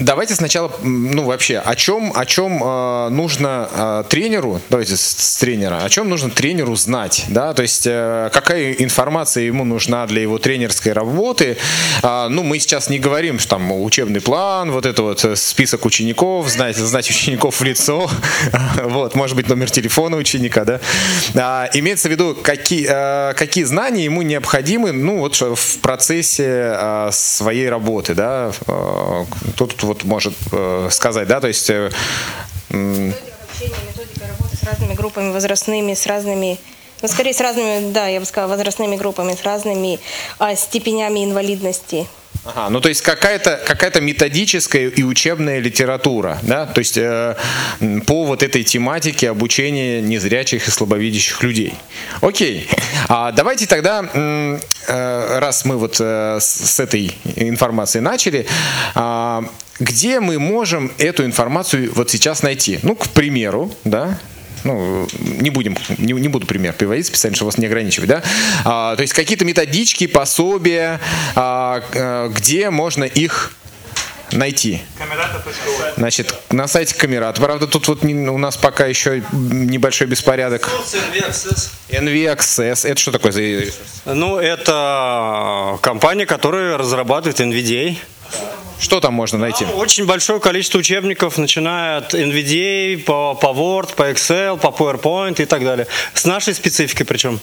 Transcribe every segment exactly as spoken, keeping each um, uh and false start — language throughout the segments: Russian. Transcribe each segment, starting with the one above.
Давайте сначала, ну вообще, о чем, о чем э, нужно э, тренеру, давайте с, с тренера, о чем нужно тренеру знать, да, то есть э, какая информация ему нужна для его тренерской работы. Э, ну, мы сейчас не говорим, что там учебный план, вот это вот список учеников, знать, знать учеников в лицо, вот, может быть, номер телефона ученика, да. А, имеется в виду, какие, э, какие знания ему необходимы, ну, вот в процессе э, своей работы, да, э, тут вот может э, сказать, да, то есть... Э, методика обучения, методика работы с разными группами возрастными, с разными, ну, скорее с разными, да, я бы сказала, возрастными группами, с разными а, степенями инвалидности. Ага, ну то есть какая-то какая-то методическая и учебная литература, да, то есть э, по вот этой тематике обучения незрячих и слабовидящих людей. Окей, а давайте тогда, э, раз мы вот э, с этой информацией начали, э, где мы можем эту информацию вот сейчас найти? Ну, к примеру, да. Ну, не будем, не, не буду пример приводить специально, чтобы вас не ограничивать, да? А, то есть какие-то методички, пособия, а, а, где можно их найти? Значит, на сайте Камерата. Правда, тут вот не, у нас пока еще небольшой беспорядок. эн ви Access. Это что такое за ресурс? Ну, это компания, которая разрабатывает эн ви ди эй. Что там можно найти? Очень большое количество учебников, начиная от эн ви ди эй, по, по Word, по Excel, по PowerPoint и так далее. С нашей спецификой причем.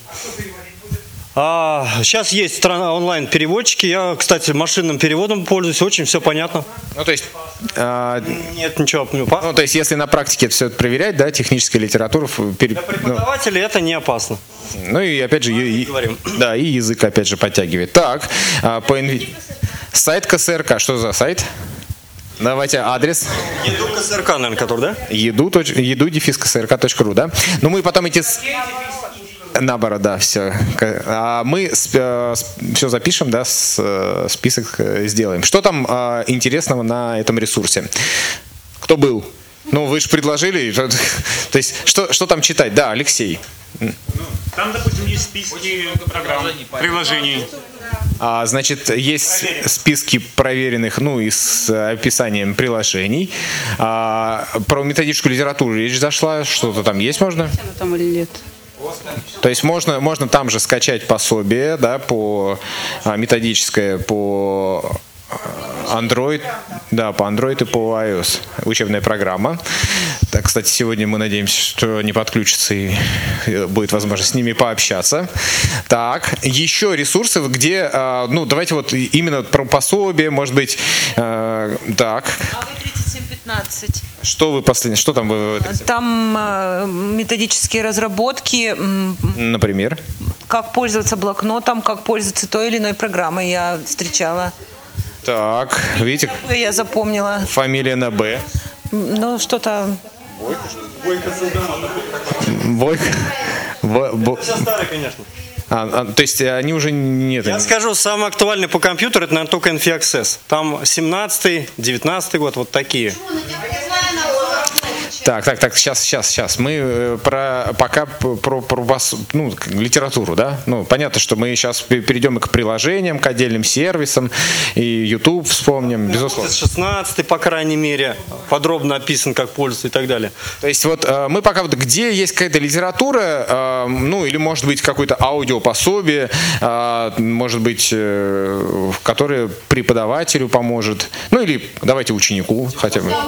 А, сейчас есть онлайн-переводчики. Я, кстати, машинным переводом пользуюсь. Очень все понятно. Ну, то есть... А... Нет, ничего. Ну, то есть, если на практике это все это проверять, да, техническая литература... Пере... Для преподавателей ну... это не опасно. Ну, и опять же... И, да, и язык, опять же, подтягивает. Так, по эн ви... Сайт ка эс эр ка. Что за сайт? Давайте адрес. еду ка эс эр ка, наверное, который, да? еду, еду дефис ка эс эр ка точка ру, да? Ну, мы потом эти... Наоборот, да, все. А мы все запишем, да, список сделаем. Что там интересного на этом ресурсе? Кто был? Ну, вы же предложили. То есть, что, что там читать? Да, Алексей. Там, допустим, есть списки программ, приложений. А, значит, есть списки проверенных, ну, и с описанием приложений. А, про методическую литературу речь зашла. Что-то там есть можно? Там или нет? То есть можно, можно там же скачать пособие, да, по а, методическое по Android, да, по Android и по iOS. Учебная программа. Так, кстати, сегодня мы надеемся, что не подключится и будет возможность с ними пообщаться. Так, еще ресурсы, где, ну, давайте вот именно про пособие, может быть, так. тридцать семь пятнадцать. Что вы последнее, что там вы? Там э, методические разработки. Например? Как пользоваться блокнотом, как пользоваться той или иной программой я встречала. Так, видите? Я запомнила. Фамилия на Б. Ну, что-то... Бойко. Бойко. Это все старое, конечно. А, а, то есть они уже нет. Я скажу, самый актуальный по компьютеру это, наверное, только эн эф и Access. Там семнадцатый, девятнадцатый год, вот такие. Так, так, так, сейчас, сейчас, сейчас. Мы про пока про, про вас, ну, литературу, да? Ну, понятно, что мы сейчас перейдем и к приложениям, к отдельным сервисам, и YouTube вспомним, безусловно. шестнадцатый, по крайней мере, подробно описан, как пользоваться и так далее. То есть вот мы пока вот где есть какая-то литература, ну, или может быть какое-то аудиопособие, может быть, которое преподавателю поможет, ну, или давайте ученику хотя бы.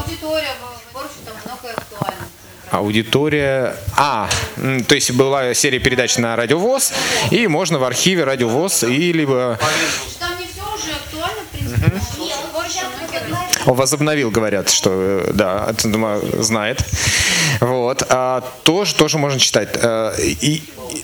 Аудитория. А, то есть была серия передач на Радио ВОС, и можно в архиве Радио ВОС и либо. Там не все уже актуально, в принципе. Он возобновил, говорят, что да, знает. Вот. А, тоже, тоже можно читать. И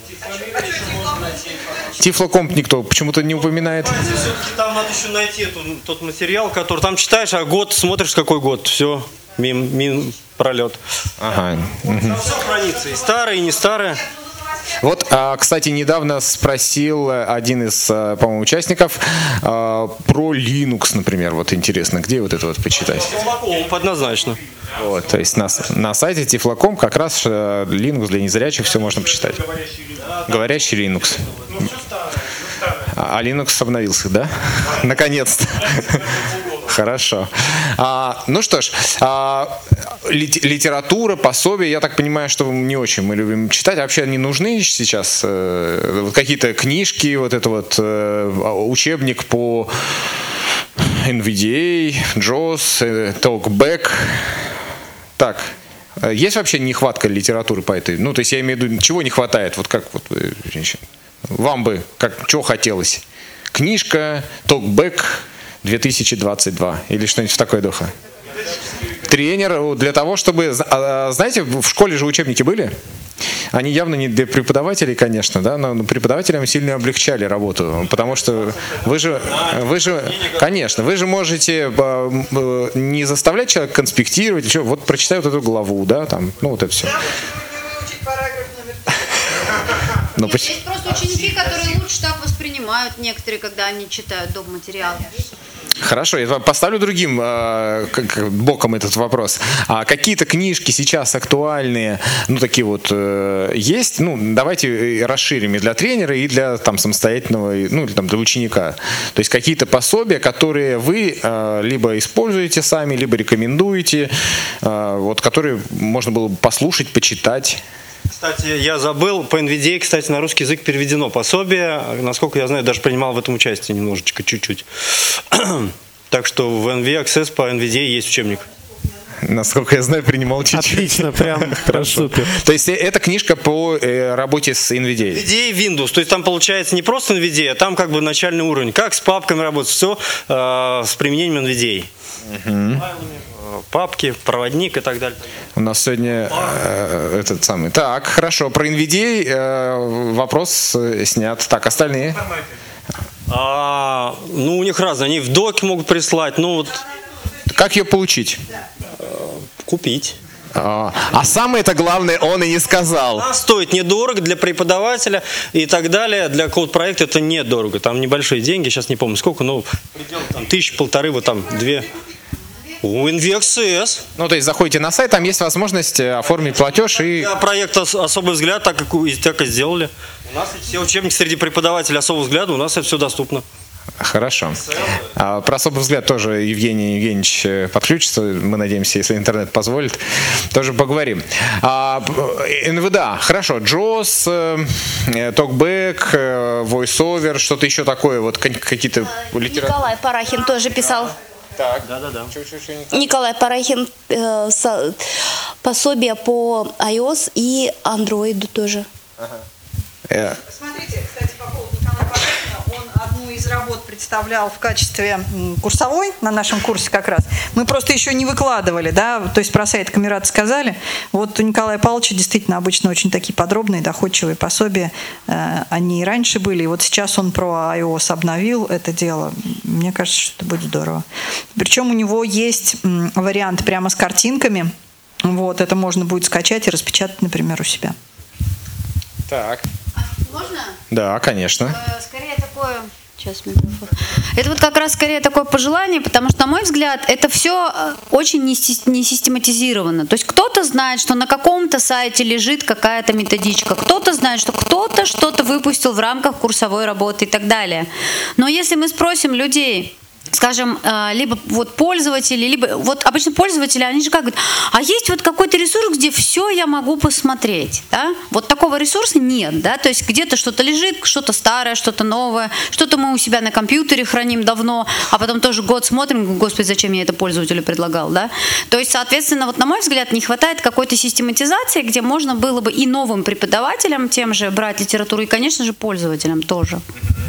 Тифлокомп никто почему-то не упоминает. Там надо еще найти эту, тот материал, который там читаешь, а год смотришь, какой год. Все, мим, мим пролет. Ага. Там все хранится, и старое, и не старое. Вот, кстати, недавно спросил один из, по-моему, участников про Linux, например. Вот интересно, где вот это вот почитать? Однозначно. Вот, то есть на, на сайте Тифлокомп как раз Linux для незрячих все можно почитать. Говорящий Linux. А Linux обновился, да? Наконец-то. Хорошо. А, ну что ж, а, лит, литература, пособия, я так понимаю, что не очень мы любим читать. А вообще они нужны сейчас? Э, вот какие-то книжки, вот это вот э, учебник по эн ви ди эй, джоус, э, Talkback. Так. Есть вообще нехватка литературы по этой? Ну, то есть я имею в виду, чего не хватает? Вот как вот, женщина? Вам бы, как, чего хотелось? Книжка, Talkback две тысячи двадцать два или что-нибудь в такой духе? Тренер для того, чтобы... Знаете, в школе же учебники были? Они явно не для преподавателей, конечно, да, но преподавателям сильно облегчали работу, потому что вы же, вы же, конечно, вы же можете не заставлять человека конспектировать, еще, вот прочитай вот эту главу, да, там, ну вот это все. Ну, есть просто ученики, которые лучше так воспринимают некоторые, когда они читают доп. Материал. Хорошо, я поставлю другим э, как, боком этот вопрос. А какие-то книжки сейчас актуальные, ну такие вот э, есть? Ну давайте расширим и для тренера, и для там самостоятельного, ну или там для ученика. То есть какие-то пособия, которые вы э, либо используете сами, либо рекомендуете, э, вот которые можно было бы послушать, почитать. Кстати, я забыл, по эн ви ди эй, кстати, на русский язык переведено пособие. Насколько я знаю, даже принимал в этом участие немножечко, чуть-чуть. Так что в эн ви Access по эн ви ди эй есть учебник. Насколько я знаю, принимал чуть-чуть. Отлично, прям супер. То есть это книжка по э, работе с эн ви ди эй? эн ви ди эй Windows, то есть там получается не просто эн ви ди эй, а там как бы начальный уровень. Как с папками работать, все э, с применением эн ви ди эй. Угу. Папки, проводник и так далее. У нас сегодня э, этот самый. Так, хорошо. Про эн ви ди эй э, вопрос э, снят. Так, остальные? А, ну, у них разные. Они в доке могут прислать. Ну, вот. Как ее получить? Купить. А, а самое-то главное он и не сказал. Она стоит недорого для преподавателя и так далее. Для код-проекта это недорого. Там небольшие деньги, сейчас не помню сколько, но там тысячи, полторы, вот там две. У эн ви Access. Ну, то есть заходите на сайт, там есть возможность оформить платеж и... Для проекта «Особый взгляд» так, как, так и сделали. У нас все учебники среди преподавателей «Особого взгляда», у нас это все доступно. Хорошо. А про особый взгляд тоже Евгений Евгеньевич подключится, мы надеемся, если интернет позволит, тоже поговорим. А, эн ви ди эй, хорошо, джоус, Talkback, VoiceOver, что-то еще такое, вот какие-то литературы. Николай Парахин тоже писал. Так. Да, да, да. Николай Парахин э, со, пособие по iOS и Android тоже. Ага. Yeah. Смотрите, кстати, по поводу Николая Парахина, он одну из работ представлял в качестве курсовой на нашем курсе как раз. Мы просто еще не выкладывали, да, то есть про сайт Камерата сказали. Вот у Николая Павловича действительно обычно очень такие подробные, доходчивые пособия. Они и раньше были, и вот сейчас он про iOS обновил это дело. Мне кажется, что это будет здорово. Причем у него есть вариант прямо с картинками. Вот, это можно будет скачать и распечатать, например, у себя. Так. Можно? Да, конечно. Скорее такое... Сейчас микрофон. Это вот как раз скорее такое пожелание, потому что, на мой взгляд, это все очень не систематизировано. То есть кто-то знает, что на каком-то сайте лежит какая-то методичка, кто-то знает, что кто-то что-то выпустил в рамках курсовой работы и так далее. Но если мы спросим людей, скажем, либо вот пользователи, либо вот обычно пользователи, они же как говорят, а есть вот какой-то ресурс, где все я могу посмотреть, да? Вот такого ресурса нет, да, то есть где-то что-то лежит, что-то старое, что-то новое, что-то мы у себя на компьютере храним давно, а потом тоже год смотрим, господи, зачем я это пользователю предлагал, да? То есть, соответственно, вот на мой взгляд, не хватает какой-то систематизации, где можно было бы и новым преподавателям тем же брать литературу, и, конечно же, пользователям тоже.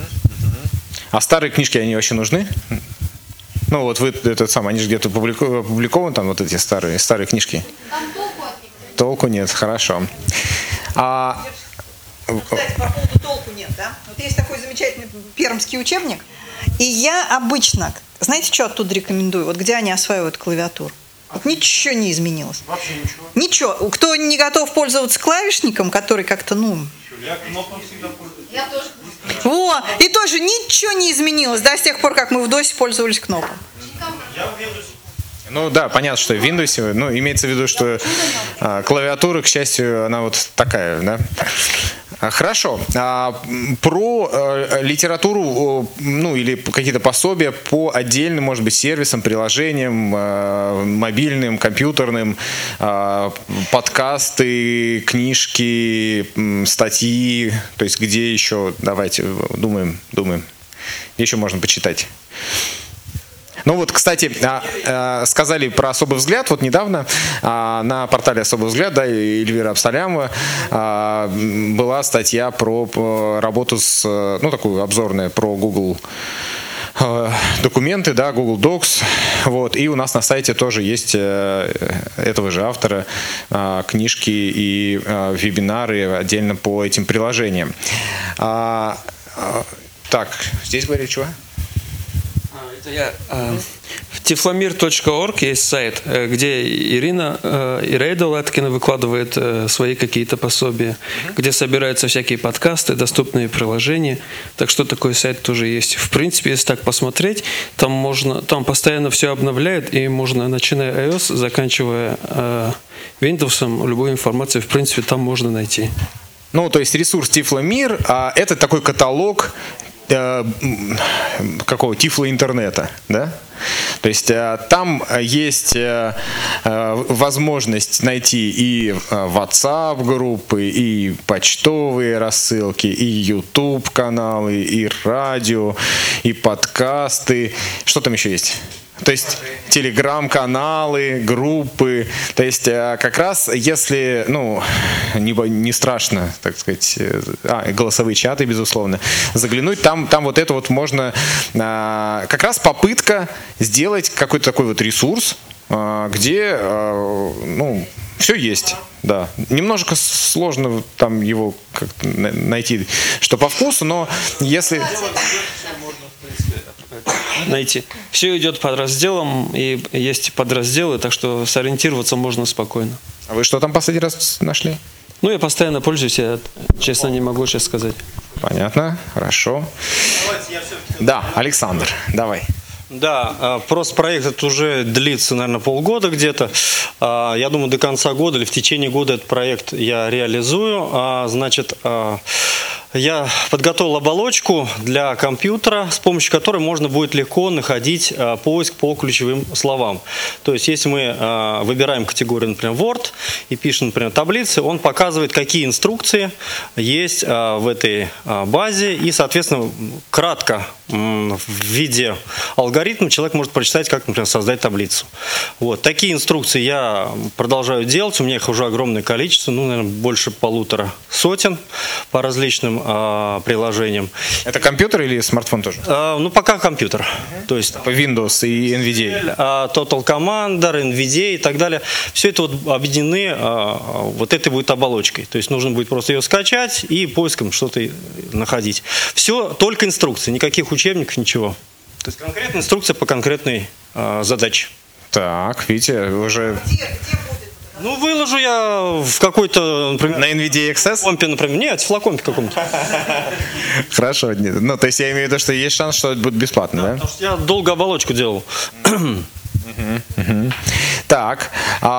А старые книжки, они вообще нужны? Ну вот вы этот сам, они же где-то опубликованы, там вот эти старые, старые книжки. Там толку от них. Толку нет, хорошо. А... Кстати, по поводу толку нет, да? Вот есть такой замечательный пермский учебник, и я обычно, знаете, что оттуда рекомендую? Вот где они осваивают клавиатуру. Вот ничего не изменилось. Вообще ничего. Ничего. Кто не готов пользоваться клавишником, который как-то, ну... Я кнопком всегда пользуюсь. Я тоже. Во! И тоже ничего не изменилось, да, с тех пор, как мы в досе пользовались кнопом. Я в Windows. Ну да, понятно, что в Windows, ну имеется в виду, что а, клавиатура, к счастью, она вот такая, да? А, Хорошо. А, Про э, литературу, э, ну или какие-то пособия по отдельным, может быть, сервисам, приложениям, э, мобильным, компьютерным, э, подкасты, книжки, м, статьи, то есть где еще, давайте думаем, думаем, где еще можно почитать. Ну вот, кстати, а, а, сказали про «Особый взгляд». Вот недавно а, на портале «Особый взгляд», да, Эльвира Абсалямова, а, была статья про, про работу с, ну, такую обзорная, про Google а, документы, да, Google Docs. Вот, и у нас на сайте тоже есть а, этого же автора а, книжки и а, вебинары отдельно по этим приложениям. А, а, так, здесь говорили чего? Это я. Тифломир точка орг есть сайт, где Ирина Ирейда Латкина выкладывает свои какие-то пособия, где собираются всякие подкасты, доступные приложения. Так что такой сайт тоже есть. В принципе, если так посмотреть, там можно, там постоянно все обновляют, и можно, начиная iOS, заканчивая Windows, любую информацию, в принципе, там можно найти. Ну, то есть ресурс Тифломир, а это такой каталог какого тифлоинтернета, да? То есть там есть возможность найти и WhatsApp-группы, и почтовые рассылки, и YouTube-каналы, и радио, и подкасты. Что там еще есть? То есть телеграм-каналы, группы. То есть как раз если, ну, не, не страшно, так сказать, а, голосовые чаты, безусловно, заглянуть, там, там вот это вот можно, а, как раз попытка сделать какой-то такой вот ресурс, а, где, а, ну, все есть. Да, немножко сложно там его как-то найти, что по вкусу, но если... Найти. Все идет под разделом, и есть подразделы, так что сориентироваться можно спокойно. А вы что там последний раз нашли? Ну, я постоянно пользуюсь, я честно не могу сейчас сказать. Понятно, хорошо. Да, Александр, давай. Да, просто проект этот уже длится, наверное, полгода где-то. Я думаю, до конца года или в течение года этот проект я реализую. Значит, я подготовил оболочку для компьютера, с помощью которой можно будет легко находить поиск по ключевым словам. То есть, если мы выбираем категорию, например, Word, и пишем, например, таблицы, он показывает, какие инструкции есть в этой базе, и, соответственно, кратко в виде алгоритма человек может прочитать, как, например, создать таблицу. Вот. Такие инструкции я продолжаю делать, у меня их уже огромное количество, ну, наверное, больше полутора сотен по различным а, приложениям. Это компьютер или смартфон тоже? А, ну, пока компьютер. То есть Windows и эн ви ди эй. А, Total Commander, эн ви ди эй и так далее. Все это вот объединены а, вот этой будет оболочкой. То есть нужно будет просто ее скачать и поиском что-то находить. Все только инструкции, никаких учебников, ничего. То есть конкретная инструкция по конкретной а, задаче. Так, видите, уже... Ну, выложу я в какой-то, например... На эн ви ди эй экс эс? Флакомпе, например. Нет, в флакомпе каком-то. Хорошо. Ну, то есть я имею в виду, что есть шанс, что это будет бесплатно, да? Потому что я долго оболочку делал. Так,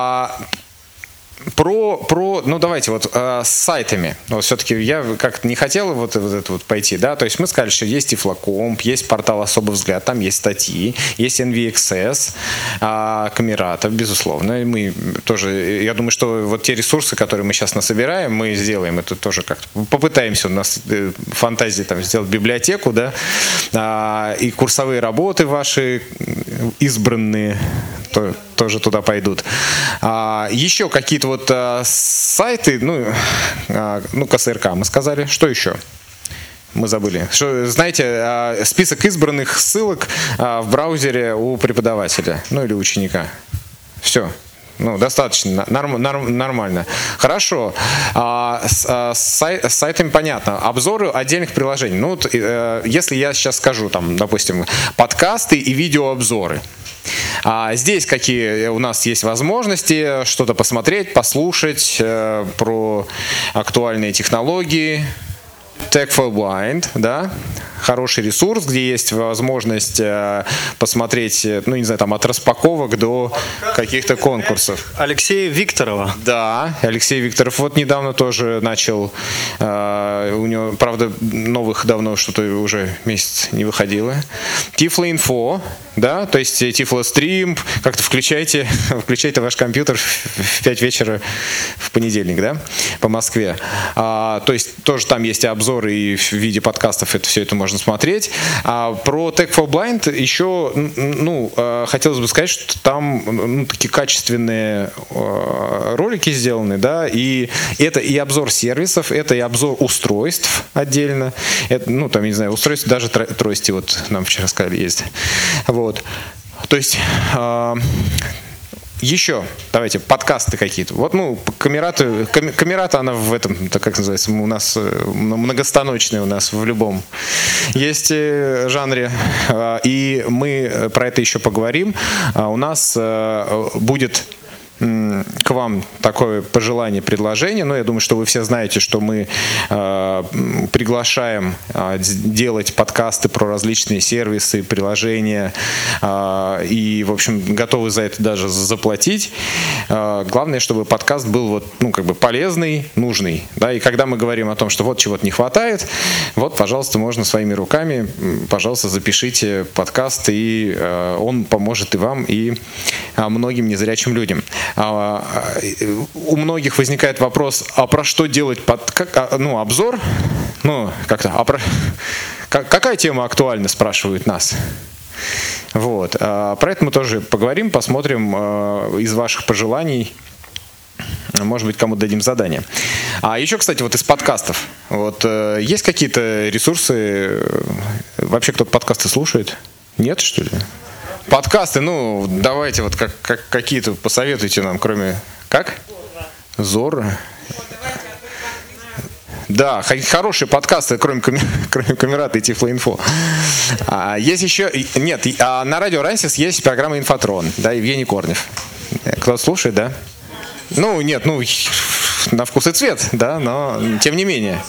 Про, про, ну давайте вот э, с сайтами. Вот все-таки я как-то не хотел вот, вот это вот пойти, да. То есть мы сказали, что есть Тифлокомп, есть портал «Особый взгляд», там есть статьи, есть эн ви экс эс, э, Камерата, безусловно. Мы тоже, я думаю, что вот те ресурсы, которые мы сейчас насобираем, мы сделаем это тоже как-то. Попытаемся у нас э, фантазии там сделать библиотеку, да, э, и курсовые работы ваши избранные то, тоже туда пойдут. А, еще какие-то вот а, сайты, ну, а, ну, ка эс эр ка мы сказали. Что еще? Мы забыли. Что, знаете, а, список избранных ссылок а, в браузере у преподавателя, ну или ученика. Все. Ну, достаточно, норм, норм, нормально. Хорошо. А, с, а, с, сай, с сайтами понятно. Обзоры отдельных приложений. Ну, вот, э, если я сейчас скажу, там, допустим, подкасты и видеообзоры. А здесь какие у нас есть возможности что-то посмотреть, послушать э, про актуальные технологии. Tech for Blind, да? хороший ресурс, где есть возможность э, посмотреть, ну, не знаю, там, от распаковок до каких-то конкурсов. Алексея Викторова. Да, Алексей Викторов вот недавно тоже начал, э, у него, правда, новых давно что-то уже месяц не выходило. Тифлоинфо, да, то есть Тифлострим, как-то включайте, включайте ваш компьютер в пять вечера в понедельник, да, по Москве. А, то есть тоже там есть обзоры и в виде подкастов это все это можно смотреть. А про Tech for Blind еще, ну, хотелось бы сказать, что там, ну, такие качественные ролики сделаны, да, и это и обзор сервисов, это и обзор устройств отдельно, это, ну, там, я не знаю, устройств даже трости, вот нам вчера сказали, есть. Вот. То есть э, еще, давайте, подкасты какие-то. Вот, ну, камерата, камерата, она в этом, так как называется, у нас многостаночная у нас в любом есть жанре. И мы про это еще поговорим. У нас будет к вам такое пожелание, предложение. Но я думаю, что вы все знаете, что мы э, приглашаем э, делать подкасты про различные сервисы, приложения э, и, в общем, готовы за это даже заплатить. Э, главное, чтобы подкаст был вот, ну, как бы полезный, нужный. Да? И когда мы говорим о том, что вот чего-то не хватает, вот, пожалуйста, можно своими руками, пожалуйста, запишите подкаст, и э, он поможет и вам, и э, многим незрячим людям. У многих возникает вопрос, а про что делать под, как, ну, обзор? Ну, как-то, а про, как, какая тема актуальна, спрашивают нас. Вот. Про это мы тоже поговорим, посмотрим из ваших пожеланий. Может быть, кому-то дадим задание. А еще, кстати, вот из подкастов. Вот, есть какие-то ресурсы? Вообще кто-то подкасты слушает? Нет, что ли? Подкасты, ну, давайте вот как, как, какие-то посоветуйте нам, кроме... Как? Зора. Да, хорошие подкасты, кроме, кроме Камерата и Тифлоинфо. А, есть еще... Нет, а на радио Рансис есть программа «Инфотрон», да, Евгений Корнев. Кто-то слушает, да? Ну, нет, ну, на вкус и цвет, да, но тем не менее.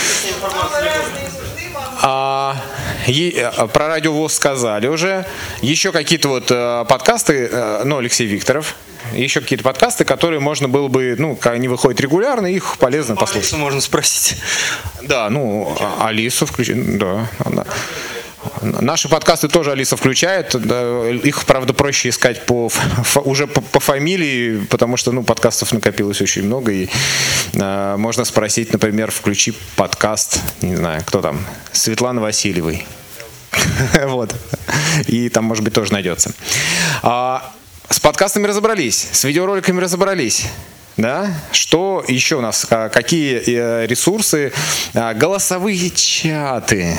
А, и, про Радио ВОС сказали уже. Еще какие-то вот а, подкасты, а, ну, Алексей Викторов. Еще какие-то подкасты, которые можно было бы, ну, они выходят регулярно, их полезно послушать. Алису можно спросить. Да, ну, Алису включить, да, она. Наши подкасты тоже Алиса включает. Их, правда, проще искать по, уже по, по фамилии, потому что, ну, подкастов накопилось очень много. И э, можно спросить, например, включи подкаст, не знаю, кто там, Светланы Васильевой. Вот. И там, может быть, тоже найдется. С подкастами разобрались, с видеороликами разобрались. Да? Что еще у нас? Какие ресурсы? Голосовые чаты.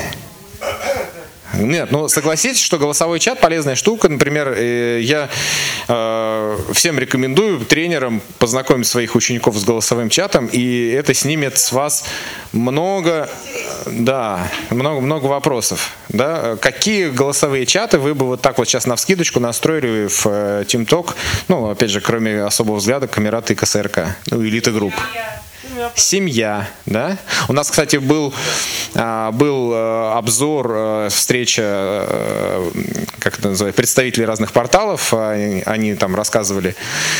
Нет, ну согласитесь, что голосовой чат полезная штука. Например, я э, всем рекомендую тренерам познакомить своих учеников с голосовым чатом, и это снимет с вас много, да, много, много вопросов. Да? Какие голосовые чаты вы бы вот так вот сейчас навскидочку настроили в э, TeamTalk? Ну, опять же, кроме особого взгляда, Камерата и КСРК, ну, Элита Групп. Семья, да? У нас, кстати, был, был обзор, встреча, как это называется, представителей разных порталов. Они там рассказывали,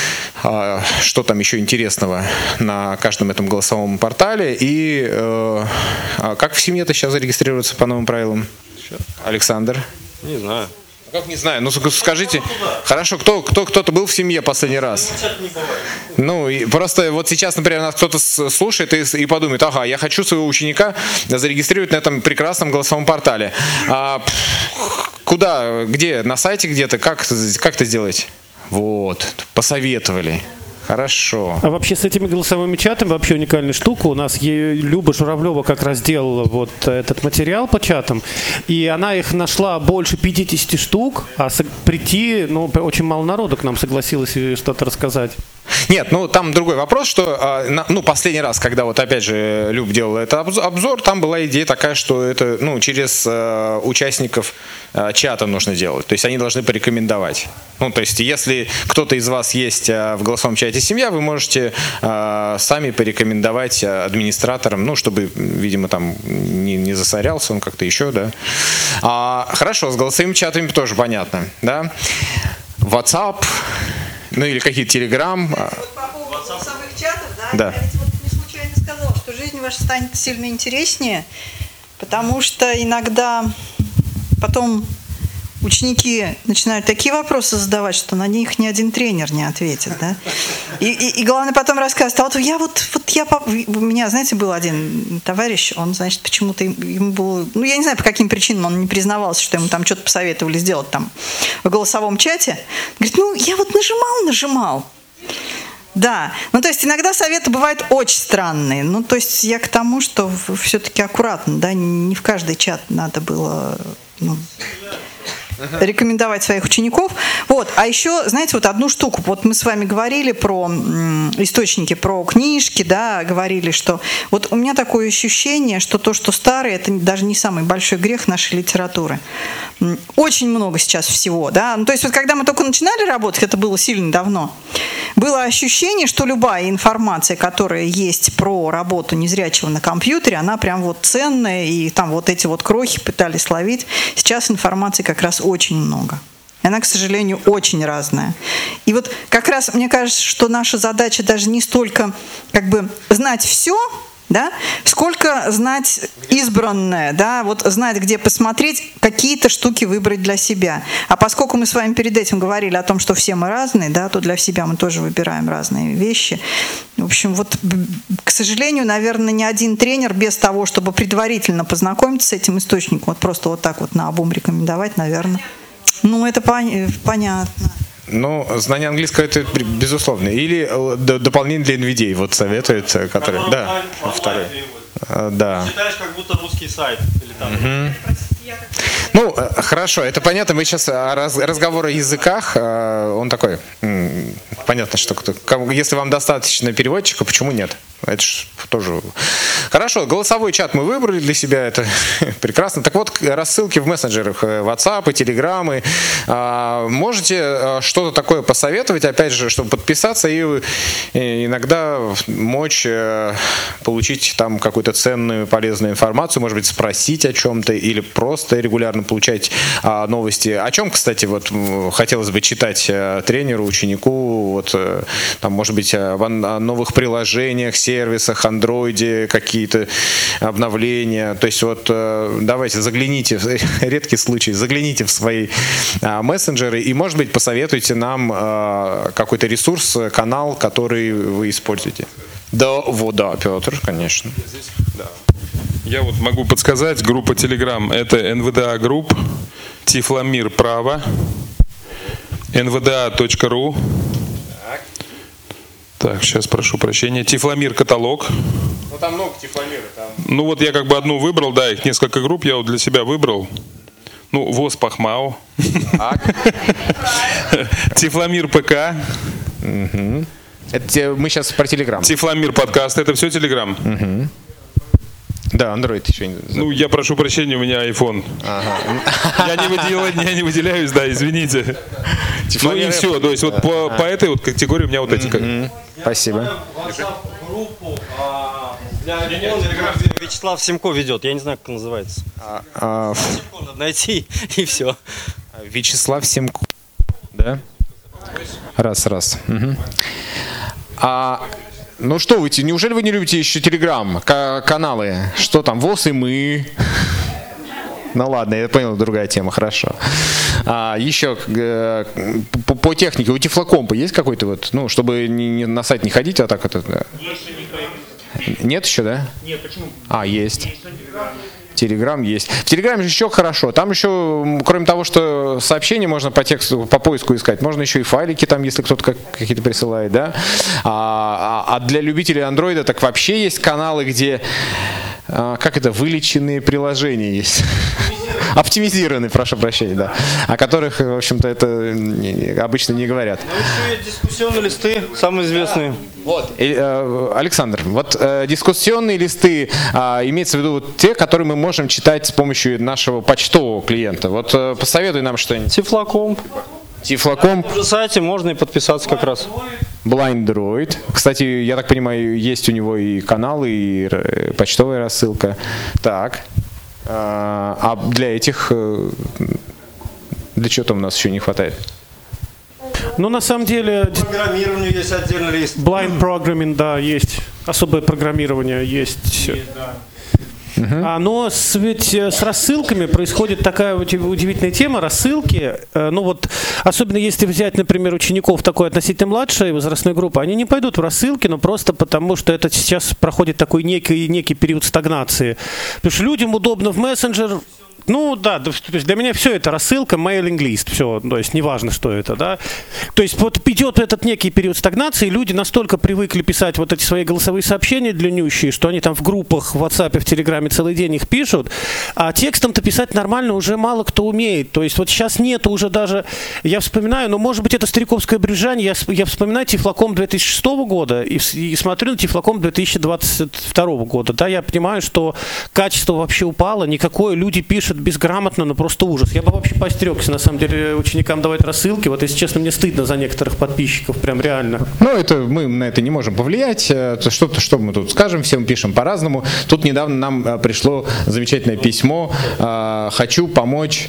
что там еще интересного на каждом этом голосовом портале. И как в семье-то сейчас зарегистрируется по новым правилам? Александр? Не знаю. Как не знаю, ну скажите, хорошо, кто, кто, кто-то был в семье последний раз? Ну, и просто вот сейчас, например, нас кто-то слушает и, и подумает, ага, я хочу своего ученика зарегистрировать на этом прекрасном голосовом портале. А, куда, где, на сайте где-то, как, как это сделать? Вот, посоветовали. Хорошо. А вообще с этими голосовыми чатами вообще уникальная штука. У нас Люба Журавлева как раз делала вот этот материал по чатам, и она их нашла больше пятидесяти штук, а прийти, ну, очень мало народу к нам согласилось что-то рассказать. Нет, ну там другой вопрос, что а, на- ну последний раз, когда вот опять же Люб делал этот обз- обзор, там была идея такая, что это ну через э, участников э, чата нужно делать, то есть они должны порекомендовать. Ну то есть если кто-то из вас есть э, в голосовом чате семья, вы можете э, сами порекомендовать э, администраторам, ну чтобы, видимо, там не, не засорялся он как-то еще, да. А, хорошо, с голосовыми чатами тоже понятно, да. WhatsApp. Ну или какие-то Telegram. Вот по поводу голосовых чатов, да, Да. я ведь вот не случайно сказала, что жизнь ваша станет сильно интереснее, потому что иногда потом ученики начинают такие вопросы задавать, что на них ни один тренер не ответит, да. И, и, и главное потом рассказывать, а вот я вот, вот я, у меня, знаете, был один товарищ, он, значит, почему-то ему было, ну я не знаю, по каким причинам он не признавался, что ему там что-то посоветовали сделать там в голосовом чате. Говорит, ну я вот нажимал, нажимал. Да, ну то есть иногда советы бывают очень странные. Ну то есть я к тому, что все-таки аккуратно, да, не в каждый чат надо было ну, рекомендовать своих учеников. Вот. А еще, знаете, вот одну штуку. Вот мы с вами говорили про м, источники, про книжки, да, говорили, что вот у меня такое ощущение, что то, что старое, это даже не самый большой грех нашей литературы. М, Очень много сейчас всего, да. Ну, то есть вот когда мы только начинали работать, это было сильно давно, было ощущение, что любая информация, которая есть про работу незрячего на компьютере, она прям вот ценная, и там вот эти вот крохи пытались ловить. Сейчас информации как раз очень много. И она, к сожалению, очень разная. И вот как раз мне кажется, что наша задача даже не столько как бы знать все, да, сколько знать избранное, да, вот знать, где посмотреть, какие-то штуки выбрать для себя. А поскольку мы с вами перед этим говорили о том, что все мы разные, да, то для себя мы тоже выбираем разные вещи. В общем, вот, к сожалению, наверное, ни один тренер без того, чтобы предварительно познакомиться с этим источником, вот просто вот так вот наобум рекомендовать, наверное, ну, это пон- понятно. Ну, знание английского это безусловно. Или э, д- дополнение для эн ви ди эй, вот советует, э, который. Да, второй. Э, Да. Читаешь как будто русский сайт или там. Ну, э, хорошо, это понятно. Мы сейчас о раз- разговор о языках, э, он такой. м, Понятно, что кто- кому- если вам достаточно переводчика, почему нет? Это ж тоже. Хорошо, голосовой чат мы выбрали для себя, это прекрасно. Так вот, к- рассылки в мессенджерах, э, WhatsApp, Telegram. А, Можете э, что-то такое посоветовать, опять же, чтобы подписаться и э, иногда мочь э, получить там какую-то ценную, полезную информацию, может быть, спросить о чем-то или просто регулярно получать а, новости. О чем, кстати, вот м, хотелось бы читать э, тренеру, ученику, вот э, там, может быть, о, о новых приложениях, сервисах, андроиде, какие-то обновления. То есть вот э, давайте загляните, редкий случай, загляните в свои э, мессенджеры и, может быть, посоветуйте нам э, какой-то ресурс, канал, который вы используете. Да, вот, да, Петр, конечно. Я вот могу подсказать, группа Telegram это эн вэ дэ а Group, Тифломир Право, эн вэ дэ а точка ру. Так, сейчас прошу прощения. Тифломир каталог. Ну там много Тифломира. Там... Ну вот я как бы одну выбрал, да, их несколько групп я вот для себя выбрал. Ну, ВОЗ Пахмау. Тифломир ПК. Это те- мы сейчас про Телеграм. Тифломир подкаст, это все Телеграм. Да, Android еще не. Ну, я прошу прощения, у меня iPhone. Я не выделяю, я не выделяюсь, да, извините. Ну и все, то есть вот по, по этой вот категории у меня вот эти. как- Спасибо. Группу для Вячеслав Семко ведет, я не знаю, как она называется. А, Семко надо найти и все. Вячеслав Семко. Да? Раз, раз. Мгм. А, ну что вы, те- неужели вы не любите еще Телеграм, ка- каналы? Что там, ВОЗ и мы? Ну ладно, я понял, другая тема, хорошо. А, еще э, по, по технике, у Тифлокомпа есть какой-то вот, ну, чтобы не, не- на сайт не ходить, а так это... да? Нет еще, да? Нет, почему? А, есть. Телеграм есть. В Телеграме же еще хорошо. Там еще, м, кроме того, что сообщения можно по тексту, по поиску искать, можно еще и файлики там, если кто-то как- какие-то присылает, да. А, а- а для любителей андроида так вообще есть каналы, где, а, как это, вылеченные приложения есть. оптимизированные, прошу прощения, да, о которых, в общем-то, это обычно не говорят. Ну, еще дискуссионные листы, самые известные. Вот. И, э, Александр, вот э, дискуссионные листы, э, имеется в виду вот те, которые мы можем читать с помощью нашего почтового клиента. Вот э, посоветуй нам что-нибудь. Тифлокомп. Тифлокомп. На сайте можно и подписаться как раз. Blindroid. Кстати, я так понимаю, есть у него и канал, и почтовая рассылка. Так. А для этих, для чего там у нас еще не хватает? Ну, на самом деле... Программированию есть отдельный лист. Blind programming, да, есть. Особое программирование есть. есть да. Uh-huh. А, но с, ведь с рассылками происходит такая удивительная тема. Рассылки, э, ну вот, особенно если взять, например, учеников такой относительно младшей возрастной группы, они не пойдут в рассылки, но просто потому, что это сейчас проходит такой некий, некий период стагнации. Потому что людям удобно в мессенджер. Ну да, то есть для меня все это рассылка, mailing list, все, то есть неважно, что это, да. То есть вот идет этот некий период стагнации, люди настолько привыкли писать вот эти свои голосовые сообщения длиннющие, что они там в группах, в WhatsApp, в Телеграме целый день их пишут, а текстом-то писать нормально уже мало кто умеет. То есть вот сейчас нету уже даже, я вспоминаю, ну может быть это стариковское брюзжание, я, я вспоминаю Тифлокомп две тысячи шестого года и, и смотрю на Тифлокомп две тысячи двадцать второго года, да, я понимаю, что качество вообще упало, никакое, люди пишут безграмотно, но просто ужас. Я бы вообще постерегся, на самом деле, ученикам давать рассылки. Вот, если честно, мне стыдно за некоторых подписчиков, прям реально. Ну, это мы на это не можем повлиять. Что-то, что мы тут скажем, всем пишем по-разному. Тут недавно нам пришло замечательное письмо. Хочу помочь.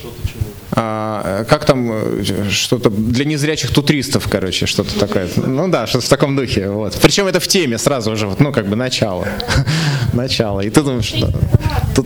А, как там что-то для незрячих туристов, короче, что-то такое. Ну да, что-то в таком духе. Вот. Причем это в теме сразу уже, вот, ну как бы начало. Начало. И ты думаешь, что... Тут...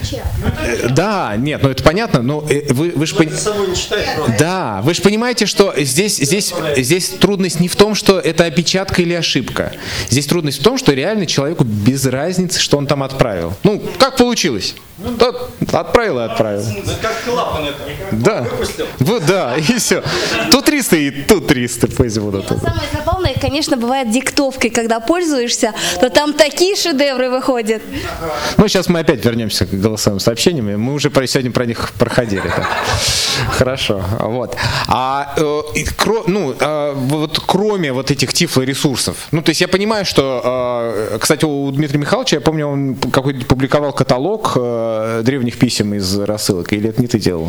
Да, нет, ну это понятно, но вы, вы же понимаете... Да, вы же понимаете, что здесь, здесь, здесь трудность не в том, что это опечатка или ошибка. Здесь трудность в том, что реально человеку без разницы, что он там отправил. Ну, как получилось? Тот отправил и отправил. Как клапан это. Да, вот, да, и все. Тут триста и тут триста, пусть будут. Самое забавное, конечно, бывает диктовкой, когда пользуешься, то там такие шедевры выходят. Ну, сейчас мы опять вернемся к голосовым сообщениям. Мы уже про, сегодня про них проходили. Так. Хорошо, вот. А, э, кро, ну, э, вот кроме вот этих тифлоресурсов, ну, то есть я понимаю, что, э, кстати, у Дмитрия Михайловича, я помню, он какой-то публиковал каталог э, древних писем из рассылок, или это не ты делал?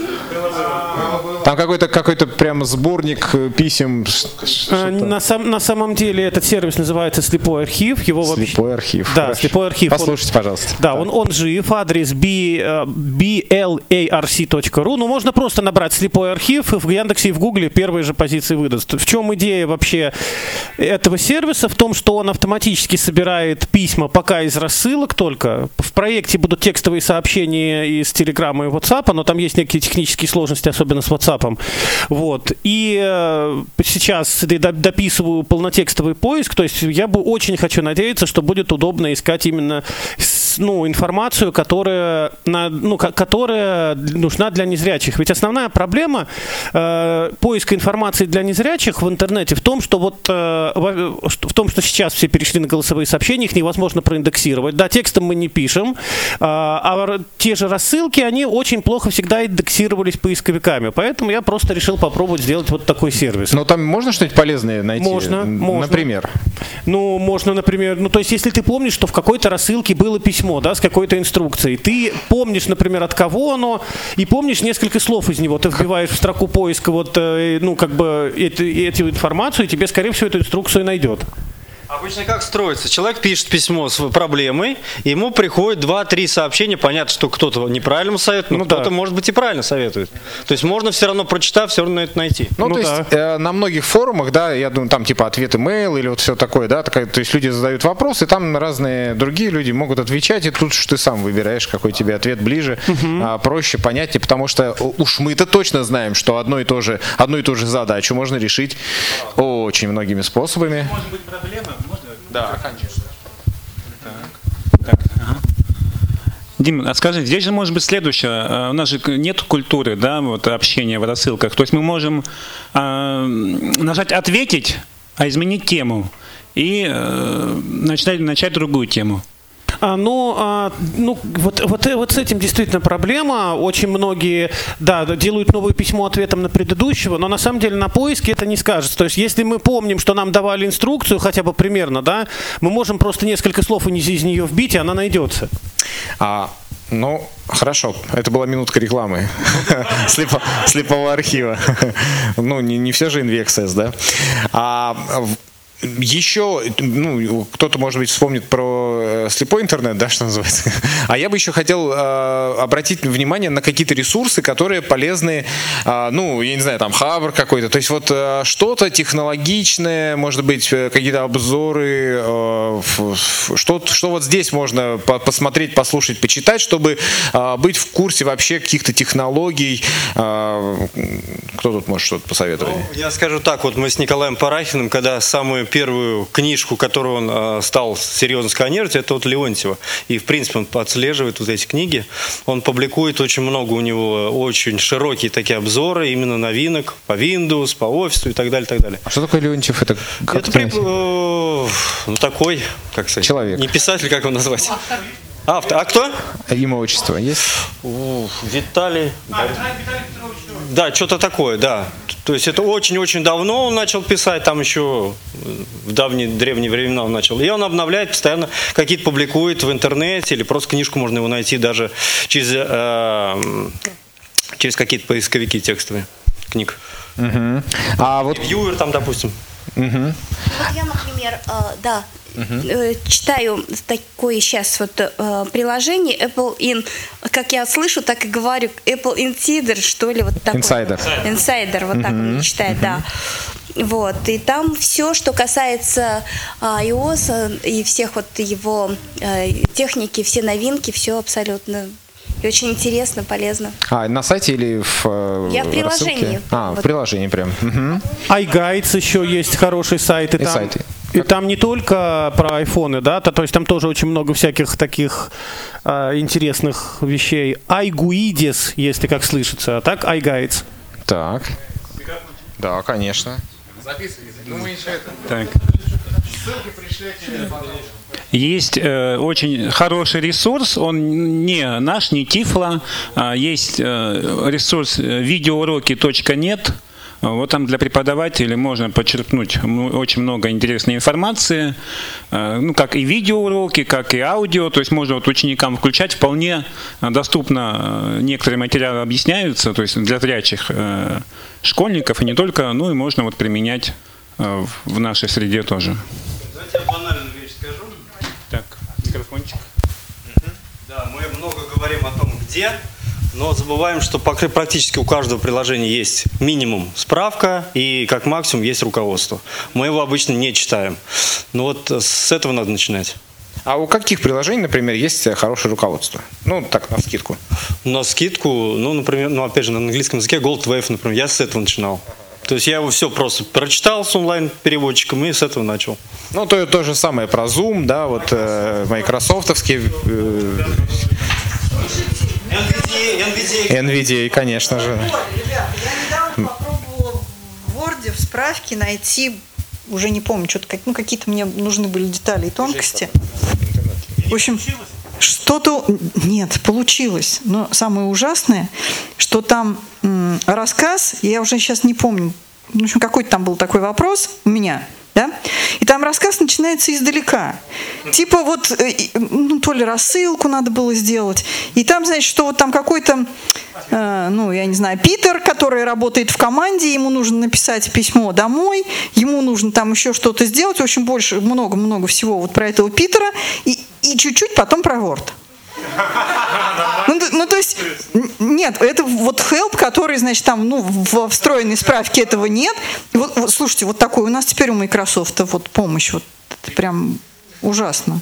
Там какой-то какой-то прямо сборник писем. На, сам, на самом деле этот сервис называется «Слепой архив». Его Слепой вообще... архив. Да, Хорошо. «Слепой архив». Послушайте, он... пожалуйста. Да, он, он жив. Адрес би эл эй ар си точка ру. Ну, можно просто набрать «Слепой архив», и в Яндексе и в Гугле первые же позиции выдаст. В чем идея вообще этого сервиса? В том, что он автоматически собирает письма пока из рассылок только. В проекте будут текстовые сообщения из Телеграма и WhatsApp, но там есть некие технические сложности, особенно с WhatsApp. Вот. И э, сейчас дописываю полнотекстовый поиск, то есть я бы очень хочу надеяться, что будет удобно искать именно ну, информацию, которая, на, ну, которая нужна для незрячих. Ведь основная проблема э, поиска информации для незрячих в интернете в том, что вот э, в том, что сейчас все перешли на голосовые сообщения, их невозможно проиндексировать. Да, текстом мы не пишем, э, а те же рассылки, они очень плохо всегда индексировались поисковиками. Поэтому я просто решил попробовать сделать вот такой сервис. Но там можно что-нибудь полезное найти? Можно, можно. Например? Ну, можно, например, ну, то есть, если ты помнишь, что в какой-то рассылке было письмо, да, с какой-то инструкцией, ты помнишь, например, от кого оно, и помнишь несколько слов из него, ты вбиваешь в строку поиска вот, ну, как бы, эту, эту информацию, и тебе, скорее всего, эту инструкцию найдет. Обычно как строится? Человек пишет письмо с проблемой, ему приходит два-три сообщения. Понятно, что кто-то неправильно советует, но ну, кто-то, да. может быть, и правильно советует. То есть можно все равно, прочитав, все равно это найти. Ну, ну то да. есть э, на многих форумах, да, я думаю, там типа ответ имейл или вот все такое, да, такая, то есть люди задают вопросы, и там разные другие люди могут отвечать, и тут уж ты сам выбираешь, какой тебе ответ ближе, uh-huh. а, проще, понятнее, потому что уж мы-то точно знаем, что одно и то же, одну и ту же задачу можно решить очень многими способами. Может быть проблема? Можно? Да, конечно. Так. Так, ага. Дим, а скажи, здесь же может быть следующее. У нас же нет культуры, да, вот общения в рассылках. То есть мы можем э, нажать «Ответить», а изменить тему и э, начать, начать другую тему. А, но а, ну, вот, вот, вот с этим действительно проблема. Очень многие, да, делают новое письмо ответом на предыдущего, но на самом деле на поиске это не скажется. То есть если мы помним, что нам давали инструкцию, хотя бы примерно, да, мы можем просто несколько слов из, из нее вбить, и она найдется. А, ну, хорошо, это была минутка рекламы Слепо, слепого архива. Ну, не, не все же Invex.S, да? А еще, ну, кто-то, может быть, вспомнит про слепой интернет, да, что называется. А я бы еще хотел э, обратить внимание на какие-то ресурсы, которые полезны, э, ну, я не знаю, там, Хабр какой-то. То есть вот э, что-то технологичное, может быть, какие-то обзоры, э, что, что вот здесь можно по- посмотреть, послушать, почитать, чтобы э, быть в курсе вообще каких-то технологий. Э, кто тут может что-то посоветовать? Ну, я скажу так, вот мы с Николаем Парахиным, когда самую первую книжку, которую он э, стал серьезно сканировать, это вот Леонтьева. И, в принципе, он отслеживает вот эти книги. Он публикует очень много, у него очень широкие такие обзоры именно новинок по Windows, по офису и так далее, так далее. А что такое Леонтьев? Это, это при, э, ну, такой, как сказать, человек. Не писатель, как его назвать? Автор. А кто? Имя, отчество есть? О, Виталий. Да, что-то такое, да. То есть это очень-очень давно он начал писать, там еще в давние древние времена он начал. И он обновляет постоянно, какие-то публикует в интернете, или просто книжку можно его найти даже через, э, через какие-то поисковики текстовые книг. Угу. А вот... Вьюер там, допустим. Угу. Вот я, например, э, да, э, читаю такое сейчас вот э, приложение Apple In, как я слышу, так и говорю, Apple Insider, что ли, вот такое. Insider. Insider, вот так он читает, да. Вот, и там все, что касается а, iOS и всех вот его а, техники, все новинки, все абсолютно. И очень интересно, полезно. А, на сайте или в Я в приложении. рассылке? А, Вот. в приложении прям. Угу. iGuides еще есть хороший сайт. И, И там, сайты. и там не только про айфоны, да, то, то есть там тоже очень много всяких таких э, интересных вещей. iGuides, если как слышится, а так iGuides. Так. Да, конечно. Записывайте. Думаешь, это? Так. Есть э, очень хороший ресурс, он не наш, не Тифло, а есть э, ресурс видеоуроки точка нет. Вот там для преподавателей можно почерпнуть очень много интересной информации, э, ну как и видеоуроки, как и аудио, то есть можно вот ученикам включать, вполне доступно некоторые материалы объясняются, то есть для зрячих э, школьников и не только, ну и можно вот применять э, в нашей среде тоже. Давайте я банальную вещь скажу. Так, микрофончик. Да, мы много говорим о том, где, но забываем, что практически у каждого приложения есть минимум справка и как максимум есть руководство. Мы его обычно не читаем. Но вот с этого надо начинать. А у каких приложений, например, есть хорошее руководство? Ну, так, на скидку. На скидку, ну, например, ну, опять же, на английском языке Goldwave, например, я с этого начинал. То есть я его все просто прочитал с онлайн-переводчиком и с этого начал. Ну, то, то же самое про Zoom, да, вот э, майкрософтовский... Э, эн ви ди эй. эн ви ди эй, конечно же. Ребята, я недавно попробовала в Word в справке найти, уже не помню, что-то, как- ну, какие-то мне нужны были детали и тонкости. В общем, что-то... Нет, получилось. Но самое ужасное, что там м, рассказ, я уже сейчас не помню, в общем, какой-то там был такой вопрос у меня, да? И там рассказ начинается издалека. Типа вот, э, и, ну, то ли рассылку надо было сделать. И там, значит, что вот там какой-то, э, ну, я не знаю, Питер, который работает в команде, ему нужно написать письмо домой, ему нужно там еще что-то сделать. В общем, больше, много-много всего вот про этого Питера. И, и чуть-чуть потом про Word. Ну, то- ну, то есть, н- нет, это вот help, который, значит, там, ну, в встроенной справке этого нет. И вот, вот, слушайте, вот такой у нас теперь у Microsoft вот помощь, вот это прям ужасно.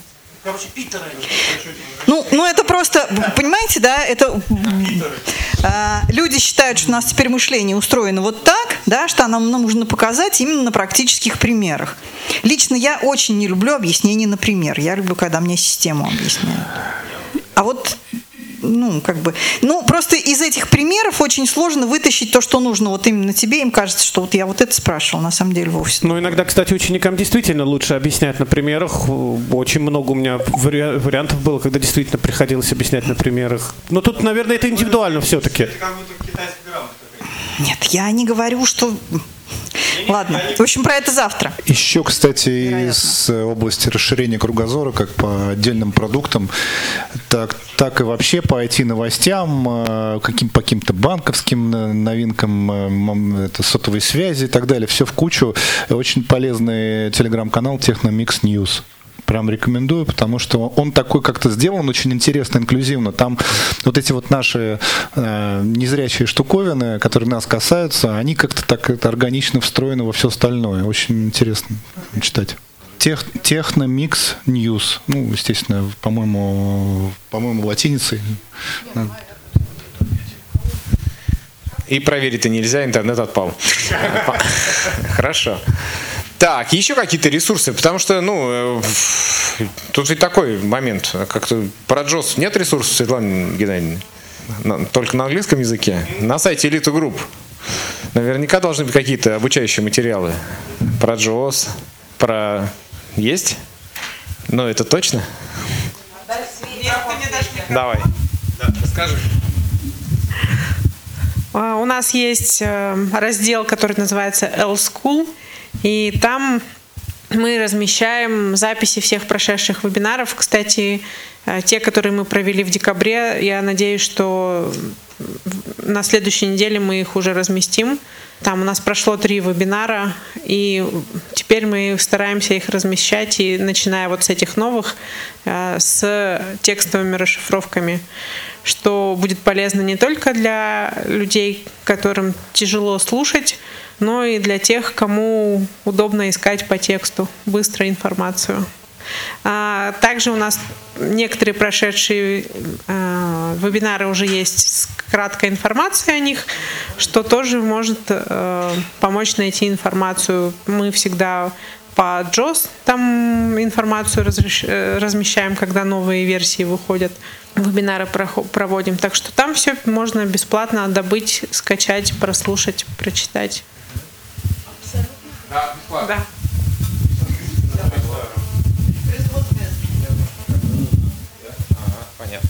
Ну, ну это просто, понимаете, да, это а, люди считают, что у нас теперь мышление устроено вот так, да, что нам, нам нужно показать именно на практических примерах. Лично я очень не люблю объяснения на пример. Я люблю, когда мне систему объясняют. А вот ну, как бы, ну, просто из этих примеров очень сложно вытащить то, что нужно вот именно тебе. Им кажется, что вот я вот это спрашивал, на самом деле вовсе. Ну, иногда, кстати, ученикам действительно лучше объяснять на примерах. Очень много у меня вари- вариантов было, когда действительно приходилось объяснять на примерах. Но тут, наверное, это индивидуально все-таки. Нет, я не говорю, что... Ладно, в общем, про это завтра. Еще, кстати, из области расширения кругозора, как по отдельным продуктам, так, так и вообще по ай ти-новостям, каким, по каким-то банковским новинкам, это сотовой связи и так далее. Все в кучу. Очень полезный телеграм-канал Technomix News. Прям рекомендую, потому что он такой как-то сделан очень интересно, инклюзивно. Там вот эти вот наши э, незрячие штуковины, которые нас касаются, они как-то так это органично встроены во все остальное. Очень интересно читать. Тех, Technomix News. Ну, естественно, по-моему, по-моему, латиницей. И проверить-то нельзя, интернет отпал. Хорошо. Так, еще какие-то ресурсы, потому что, ну, тут ведь такой момент, как-то про джоз нет ресурсов, Светлана Геннадьевна? Только на английском языке? На сайте Elite Group наверняка должны быть какие-то обучающие материалы про джоз, про... Есть? Ну, это точно? Давай. Да, расскажи. У нас есть раздел, который называется L-School, и там мы размещаем записи всех прошедших вебинаров. Кстати, те, которые мы провели в декабре, я надеюсь, что на следующей неделе мы их уже разместим. Там у нас прошло три вебинара, и теперь мы стараемся их размещать, и начиная вот с этих новых, с текстовыми расшифровками, что будет полезно не только для людей, которым тяжело слушать, но и для тех, кому удобно искать по тексту быстро информацию. А также у нас некоторые прошедшие э, вебинары уже есть с краткой информацией о них, что тоже может э, помочь найти информацию. Мы всегда по джоз там информацию разреш... размещаем, когда новые версии выходят. Вебинары проводим. Так что там все можно бесплатно добыть, скачать, прослушать, прочитать. Да, бесплатно. Да. Понятно.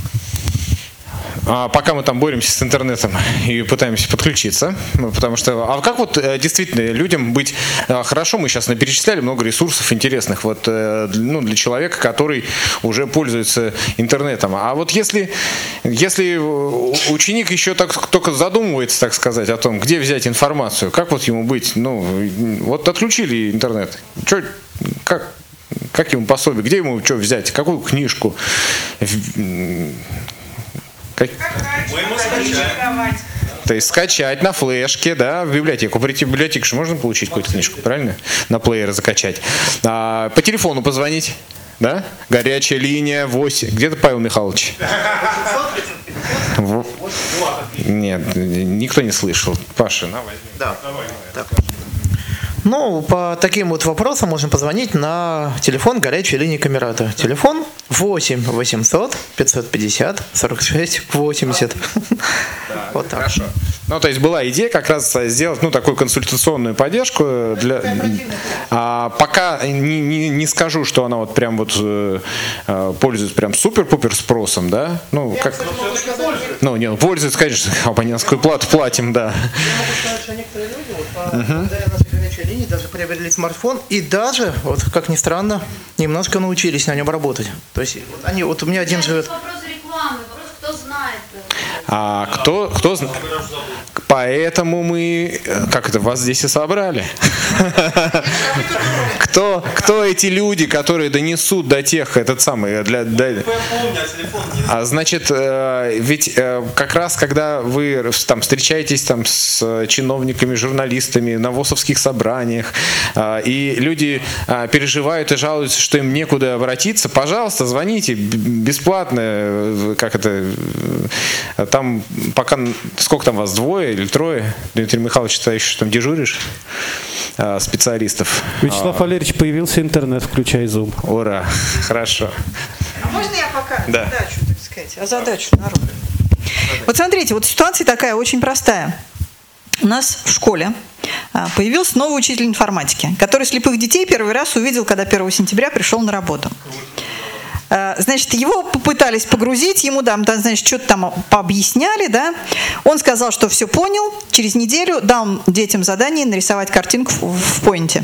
А пока мы там боремся с интернетом и пытаемся подключиться, потому что, а как вот действительно людям быть хорошо, мы сейчас наперечисляли много ресурсов интересных вот, ну, для человека, который уже пользуется интернетом. А вот если, если ученик еще так, только задумывается, так сказать, о том, где взять информацию, как вот ему быть, ну, вот отключили интернет, что, как, как ему пособие, где ему что взять, какую книжку? Как... То есть скачать на флешке, да, в библиотеку. Прийти в библиотеку же можно получить какую-то книжку, правильно? На плеер закачать. А, по телефону позвонить, да? Горячая линия восемь. Где-то Павел Михайлович? В... Нет, никто не слышал. Паша, на, возьми. Да. Так. Ну, по таким вот вопросам можно позвонить на телефон горячей линии Камерата. Телефон восемь восемьсот пятьсот пятьдесят сорок шесть восемьдесят. Да, вот так. Хорошо. Ну, то есть была идея как раз сделать, ну, такую консультационную поддержку. Для... А, пока не, не, не скажу, что она вот прям вот э, пользуется прям супер-пупер спросом, да? Ну, как... Ну, не, ну, пользуется, конечно, абонентскую плату платим, да. Я могу сказать, что некоторые люди, вот, благодаря нашей горячей линии, даже приобрели смартфон и даже, вот как ни странно, немножко научились на нем работать. То есть вот они, вот у меня один живет. Вопрос рекламы, вопрос, кто знает. А кто, кто знает? Поэтому мы, как это, вас здесь и собрали. Кто, кто эти люди, которые донесут до тех, этот самый, для, для... А, значит, ведь как раз, когда вы там встречаетесь там с чиновниками, журналистами на ВОСовских собраниях, и люди переживают и жалуются, что им некуда обратиться, пожалуйста, звоните бесплатно, как это, там пока, сколько там вас, двое или трое? Дмитрий Михайлович, ты еще там дежуришь? Специалистов. Вячеслав Валерьевич, появился интернет, включай Zoom. Ура, хорошо. А можно я пока да. дачу, так сказать? сказать, озадачу народ. Вот смотрите, вот ситуация такая очень простая. У нас в школе появился новый учитель информатики, который слепых детей первый раз увидел, когда первого сентября пришел на работу. Значит, его попытались погрузить, ему там, значит, что-то там пообъясняли, да. Он сказал, что все понял. Через неделю дал детям задание нарисовать картинку в, в поинте.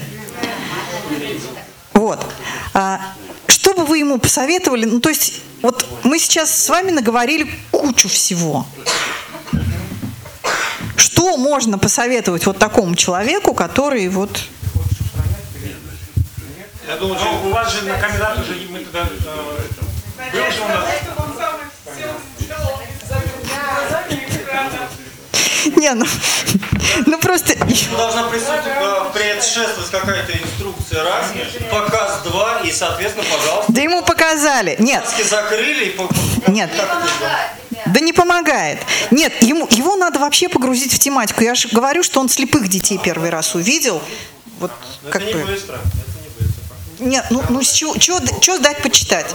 Вот. Что бы вы ему посоветовали? Ну, то есть, вот мы сейчас с вами наговорили кучу всего. Что можно посоветовать вот такому человеку, который вот... Я думаю, что у вас же на кандидат уже мы туда... Был же у нас... Не, ну, ну просто... Должна присутствовать, предшествовать какая-то инструкция раз, показ два, и, соответственно, пожалуйста. Да ему показали. Нет. Закрыли и... Нет. Да не помогает. Нет, ему, его надо вообще погрузить в тематику. Я же говорю, что он слепых детей первый раз увидел. Вот, как это бы... не быстро. Это не быстро. Нет, ну, ну что дать почитать?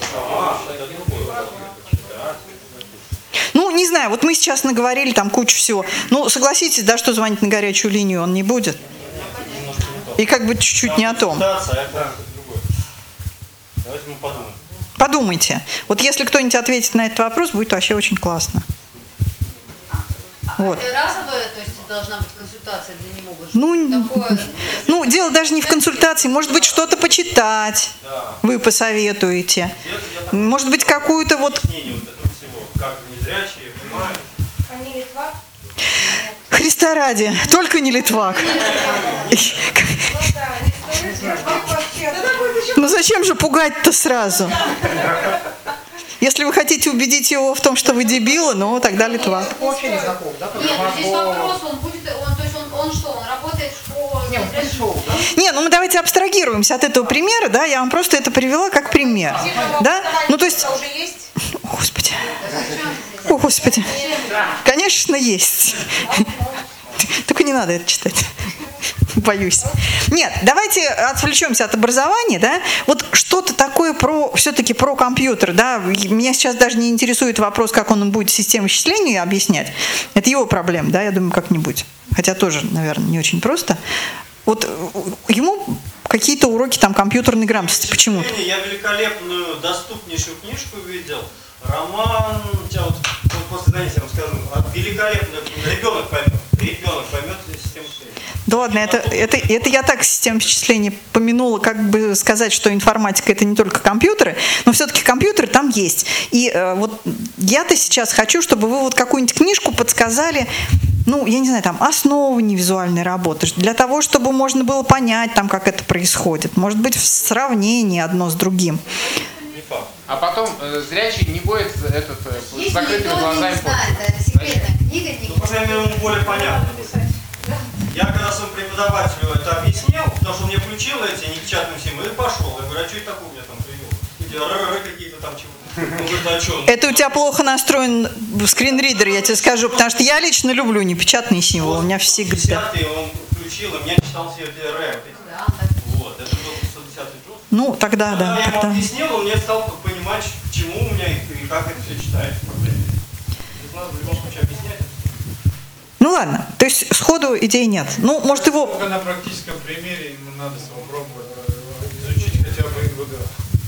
Ну, не знаю, вот мы сейчас наговорили там кучу всего. Ну, согласитесь, да, что звонить на горячую линию он не будет. И как бы чуть-чуть не о том. Давайте мы подумаем. Подумайте. Вот если кто-нибудь ответит на этот вопрос, будет вообще очень классно. Вот. Разовая, то есть должна быть консультация для него? Ну, Такое... ну, дело даже не в консультации. Может быть, что-то почитать вы посоветуете. Может быть, какую-то вот... Христа ради, только не Литвак. Ну зачем же пугать-то сразу? Если вы хотите убедить его в том, что вы дебилы, ну тогда Литвак. Нет, здесь вопрос, он будет, он, то есть он, он что, он работает в школе? Не, он пришел, да? Не, ну мы давайте абстрагируемся от этого примера, да, я вам просто это привела как пример, да, ну то есть... О, Господи, о, Господи, конечно, есть, только не надо это читать. Боюсь. Нет, давайте отвлечемся от образования, да. Вот что-то такое про, все-таки про компьютер, да. Меня сейчас даже не интересует вопрос, как он будет систему счисления объяснять. Это его проблема, да, я думаю, как-нибудь. Хотя тоже, наверное, не очень просто. Вот ему какие-то уроки там компьютерной грамотности почему-то. Я великолепную, доступнейшую книжку видел. Роман, я вот, вот после занятия я вам скажу, великолепно, ребенок поймет, ребенок поймет систему счисления. Да ладно, это, это, это я так систему счисления помянула, как бы сказать, что информатика это не только компьютеры, но все-таки компьютеры там есть. И э, вот я-то сейчас хочу, чтобы вы вот какую-нибудь книжку подсказали, ну, я не знаю, там, основы невизуальной работы, для того, чтобы можно было понять, там, как это происходит. Может быть, в сравнении одно с другим. А потом э, зрячий не будет этот, э, с закрытыми глазами. Это секретная книга. Ну, по крайней мере, ему более понятно. Я когда своему преподавателю это объяснил, потому что он мне включил эти непечатные символы и пошел. Я говорю, а что это такое у меня там привел? Эти р-р какие-то там чего. Он говорит, а что? Это у тебя плохо настроен скринридер, я тебе скажу, потому что я лично люблю непечатные символы. У меня всегда. десятый он включил, и мне читал все эти р. Вот, это был сто десятый джуз. Ну, тогда, да. Когда я ему тогда. объяснил, он мне стал понимать, к чему у меня и как это все читается. Надо в любом случае объяснять. Ну ладно, то есть сходу идей нет. Ну, может его... Только на практическом примере ему надо попробовать изучить хотя бы эн вэ дэ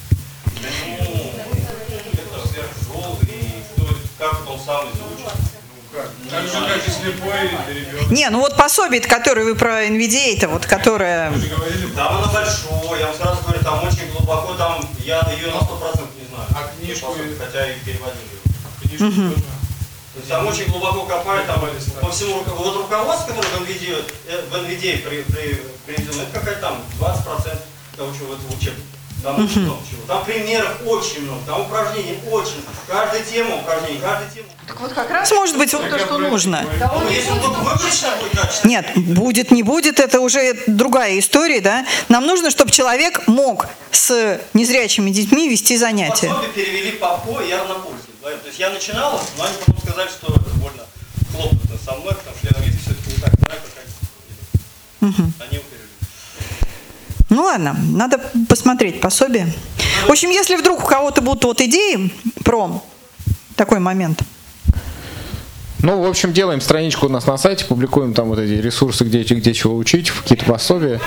а. Ну, это сверхтяжелый, и кто, как он сам изучит. Ну как? Так же, как и слепой ребенок. Не, ну вот пособие, которое вы про эн ви ди эй, это вот, которое... Там оно большое, я вам сразу говорю, там очень глубоко, там я ее на сто процентов не знаю. А книжку? Хотя и переводил ее. Книжку Угу. тоже. То есть там очень глубоко копают, там по всему вот руководство, которое в эн ви ди эй, в эн ви ди эй при, при, приведено, это какая-то там двадцать процентов того, чего в учебнике. Там Угу. очень много чего. Там примеров очень много, там упражнений очень много. Каждая тема, упражнение, каждая тема. Так вот как раз может быть вот то, что нужно. Ну, если он только выборочно будет качественно. Нет, будет, не будет, это уже другая история, да. Нам нужно, чтобы человек мог с незрячими детьми вести занятия. Пособие перевели по ПО и Арнопольский. То есть я начинал, но они потом сказали, что это больно хлопотно со мной, потому что я на виде все-таки не так знаю, как они. Угу. Они его перевели. Ну ладно, надо посмотреть пособие. В общем, если вдруг у кого-то будут вот идеи про такой момент. Ну, в общем, делаем страничку у нас на сайте, публикуем там вот эти ресурсы, где, где чего учить, какие-то пособия.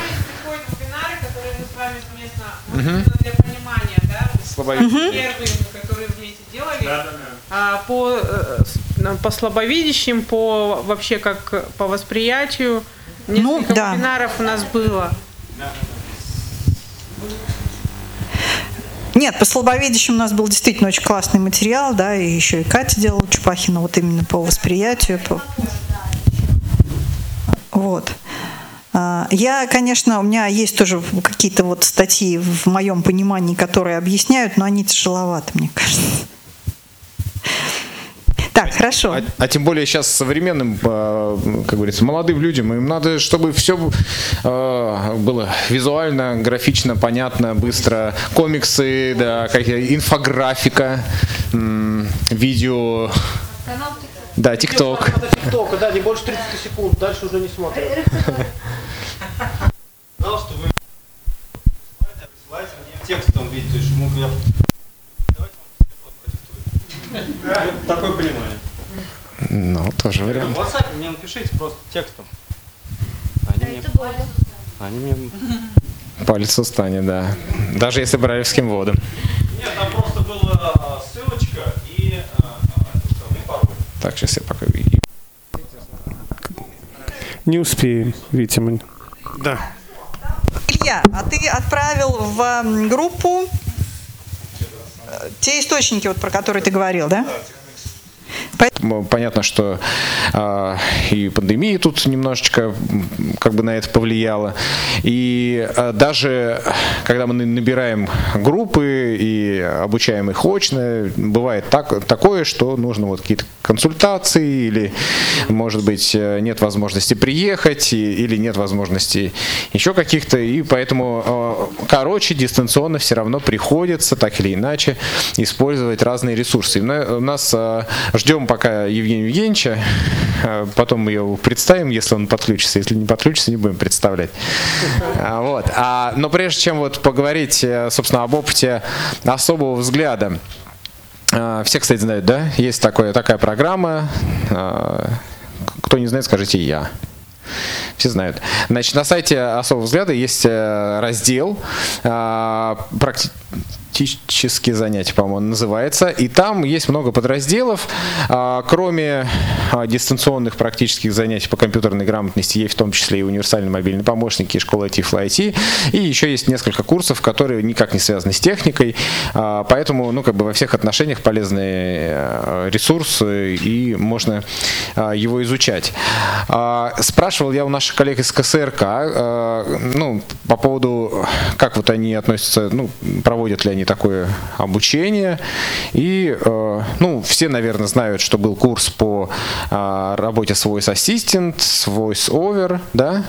Угу. Для понимания, да, первые, которые вместе делали, да, да, да. А, по, по слабовидящим, по вообще как по восприятию, несколько ну, да. вебинаров у нас было. Нет, по слабовидящим у нас был действительно очень классный материал, да, и еще и Катя делала Чупахина вот именно по восприятию. По... Вот. Я, конечно, у меня есть тоже какие-то вот статьи в моем понимании, которые объясняют, но они тяжеловаты, мне кажется. Так, хорошо. А, а тем более сейчас современным, как говорится, молодым людям, им надо, чтобы все было визуально, графично, понятно, быстро. Комиксы, да, инфографика, видео. Да, ТикТок. ТикТока, да, не больше тридцати секунд, дальше уже не смотрят. Пожалуйста, вы присылайте мне текстом видео, то есть ему говорят, давайте вам телефон продиктуем. Такое понимание. Ну, тоже вариант. В WhatsApp мне напишите просто текстом. Они мне... Они мне... Палец устанет, да. Даже если брайлевским вводом. Нет, там просто была ссылочка и пароль. Так, сейчас я пока... Не успеем, видимо. Да. Илья, а ты отправил в группу те источники, вот, про которые ты говорил, да? Понятно, что э, и пандемия тут немножечко как бы на это повлияла. И э, даже когда мы набираем группы и обучаем их очно, бывает так, такое, что нужно вот какие-то консультации или, может быть, нет возможности приехать и, или нет возможности еще каких-то. И поэтому, э, короче, дистанционно все равно приходится так или иначе использовать разные ресурсы. И у нас э, ждем пока Евгения Евгеньевича, потом мы его представим, если он подключится, если не подключится, не будем представлять. Вот. А, но прежде чем вот поговорить, собственно, об опыте особого взгляда, все, кстати, знают, да, есть такое, такая программа, кто не знает, скажите «я». Все знают. Значит, на сайте особого взгляда есть раздел практически «Практические занятия», по-моему, называется. И там есть много подразделов. Кроме дистанционных практических занятий по компьютерной грамотности, есть в том числе и универсальный мобильный помощник, и школа Тифло ай ти. И еще есть несколько курсов, которые никак не связаны с техникой. Поэтому, ну, как бы во всех отношениях полезный ресурс, и можно его изучать. Спрашивал я у наших коллег из ка эс эр ка, ну, по поводу, как вот они относятся, ну, проводят ли они такое обучение. И, э, ну, все, наверное, знают, что был курс по э, работе с Voice Assistant, с Voice Over, да,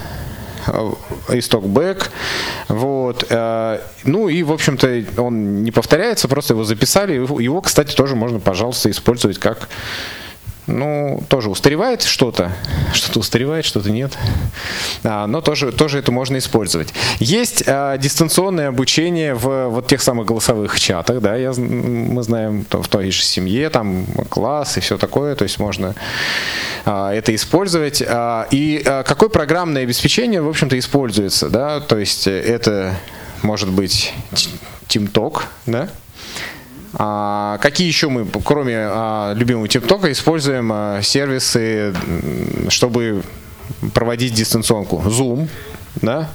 и Talkback. Вот. Э, ну и, в общем-то, он не повторяется, просто его записали. Его, кстати, тоже можно, пожалуйста, использовать как... Ну, тоже устаревает что-то, что-то устаревает, что-то нет, а, но тоже, тоже это можно использовать. Есть а, дистанционное обучение в вот тех самых голосовых чатах, да, я, мы знаем, в той же семье, там класс и все такое, то есть можно а, это использовать. А, и а, какое программное обеспечение, в общем-то, используется, да, то есть это может быть TeamTalk, да. А какие еще мы, кроме а, любимого TeamTalk, используем а, сервисы, чтобы проводить дистанционку? Zoom, да?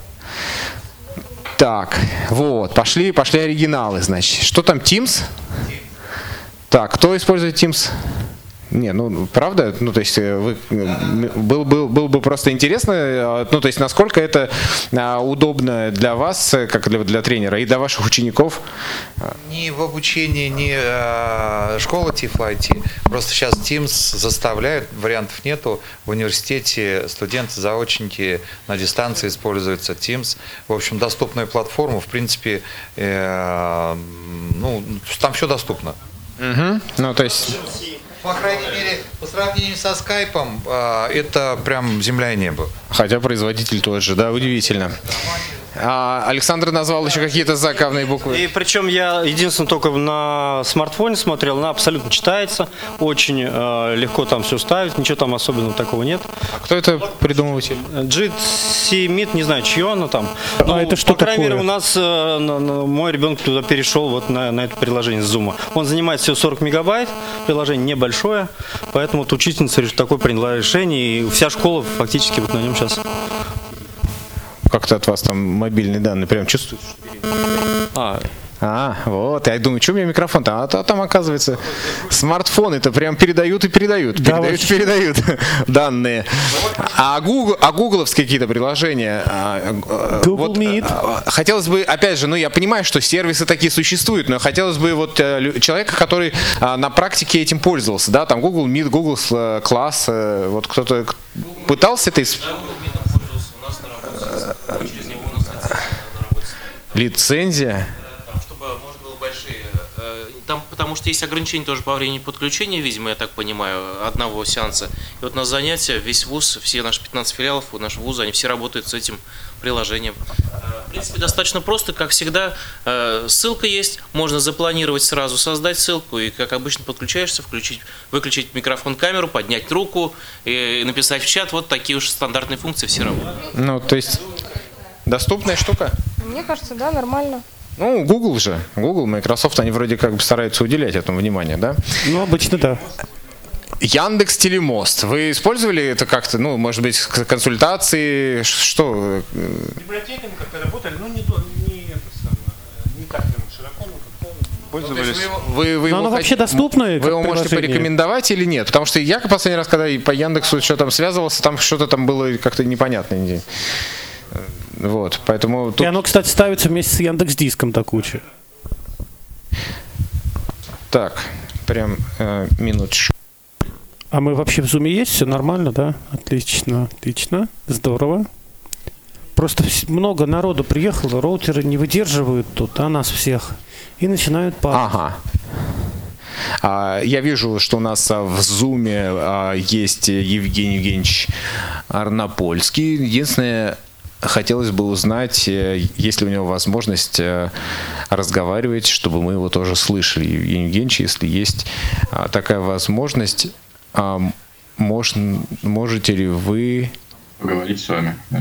Так, вот, пошли, пошли оригиналы, значит. Что там, Teams? Так, кто использует Teams? Не, ну, правда, ну, то есть, вы, был, был, было бы просто интересно, ну, то есть, насколько это удобно для вас, как для, для тренера, и для ваших учеников? Ни в обучении, ни э, школа Тифло ай ти, просто сейчас Teams заставляют, вариантов нету, в университете студенты, заочники на дистанции используются Teams, в общем, доступная платформа, в принципе, э, ну, там все доступно. Угу. Ну, то есть... По крайней мере, по сравнению со скайпом, это прям земля и небо. Хотя производитель тот же, да, удивительно. А Александр назвал еще какие-то заглавные буквы. И причем я единственное только на смартфоне смотрел, она абсолютно читается, очень э, легко там все ставить, ничего там особенного такого нет. А кто это придумыватель? джи си Meet, не знаю, чье оно там. Ну, а это что по крайней такое? мере, у нас э, на, на, мой ребенок туда перешел вот на, на это приложение с Zoom. Он занимает всего сорок мегабайт, приложение небольшое, поэтому вот учительница такое приняла решение, и вся школа фактически вот на нем сейчас. Как-то от вас там мобильные данные прям чувствуют? А, а, вот, я думаю, что у меня микрофон-то? А то там, оказывается, смартфоны-то прям передают и передают, да, передают и передают данные. А, Google, а гугловские какие-то приложения? Google вот, Meet. Хотелось бы, опять же, ну я понимаю, что сервисы такие существуют, но хотелось бы вот человека, который на практике этим пользовался, да, там Google Meet, Google Class, вот кто-то пытался это использовать? Лицензия? Там, чтобы можно было большие. Там, потому что есть ограничения тоже по времени подключения, видимо, я так понимаю, одного сеанса. И вот на занятия весь вуз, все наши пятнадцать филиалов, наши вузы, они все работают с этим приложением. В принципе, достаточно просто, как всегда, ссылка есть, можно запланировать сразу, создать ссылку, и как обычно подключаешься, включить, выключить микрофон, камеру, поднять руку и написать в чат. Вот такие уж стандартные функции все работают. Ну, то есть доступная штука? Мне кажется, да, нормально. Ну, Google же, Google, Microsoft, они вроде как бы стараются уделять этому внимание, да? Ну, обычно да. Яндекс Телемост. Вы использовали это как-то, ну, может быть, консультации, что? Библиотеками как-то работали, но не, не, это самое, не так прям широко, но как-то пользовались. Ну, вы, вы но оно его вообще хот... доступно? Вы его можете порекомендовать или нет? Потому что я последний раз, когда по Яндексу что там связывался, там что-то там было как-то непонятное. Вот, поэтому тут... И оно, кстати, ставится вместе с Яндекс.Диском, так куча. Так, прям э, минуточку. А мы вообще в Zoom есть? Все нормально, да? Отлично, отлично, здорово. Просто много народу приехало, роутеры не выдерживают тут, а нас всех, и начинают падать. Ага. А, я вижу, что у нас а, в Zoom а, есть Евгений Евгеньевич Арнопольский. Единственное, хотелось бы узнать, есть ли у него возможность разговаривать, чтобы мы его тоже слышали. Евгений Евгеньевич, если есть такая возможность, мож, можете ли вы... Поговорить с вами. Да.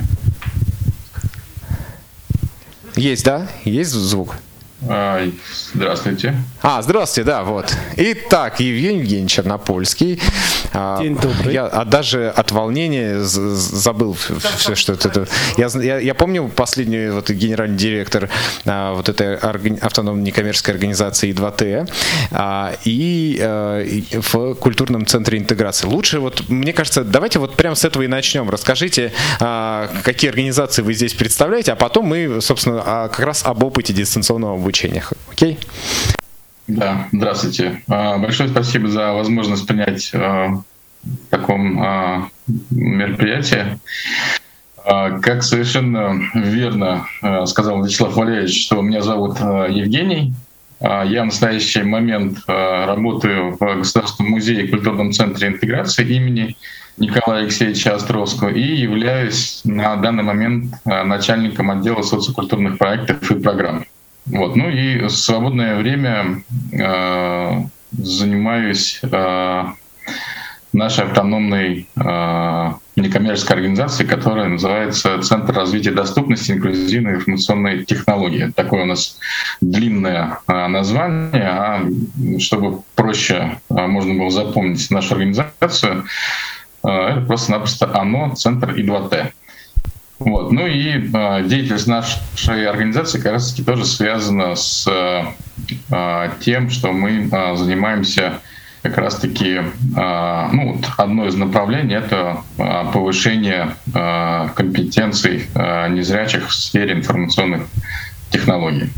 Есть, да? Есть звук? А, здравствуйте. А, здравствуйте, да, вот. Итак, Евгений Евгеньевич Чернопольский. День добрый. Я а даже от волнения забыл все, что это. Я, я, я помню последний вот, генеральный директор а, вот этой органи- автономной некоммерческой организации И два Т а, и, а, и в культурном центре интеграции. Лучше, вот, мне кажется, давайте вот прямо с этого и начнем. Расскажите, а, какие организации вы здесь представляете, а потом мы, собственно, а, как раз об опыте дистанционного обучения. Окей? Да, здравствуйте. Большое спасибо за возможность принять в таком мероприятии. Как совершенно верно сказал Вячеслав Валерьевич, что меня зовут Евгений. Я в настоящий момент работаю в Государственном музее и культурном центре интеграции имени Николая Алексеевича Островского и являюсь на данный момент начальником отдела социокультурных проектов и программ. Вот. Ну и в свободное время э, занимаюсь э, нашей автономной э, некоммерческой организацией, которая называется Центр развития доступности и инклюзивной информационной технологии. Такое у нас длинное э, название, а чтобы проще э, можно было запомнить нашу организацию, э, это просто-напросто ОНО, Центр И два Т. Вот. Ну и э, деятельность нашей организации как раз-таки тоже связана с э, тем, что мы э, занимаемся как раз-таки, э, ну, вот одно из направлений — это э, повышение э, компетенций э, незрячих в сфере информационных технологий.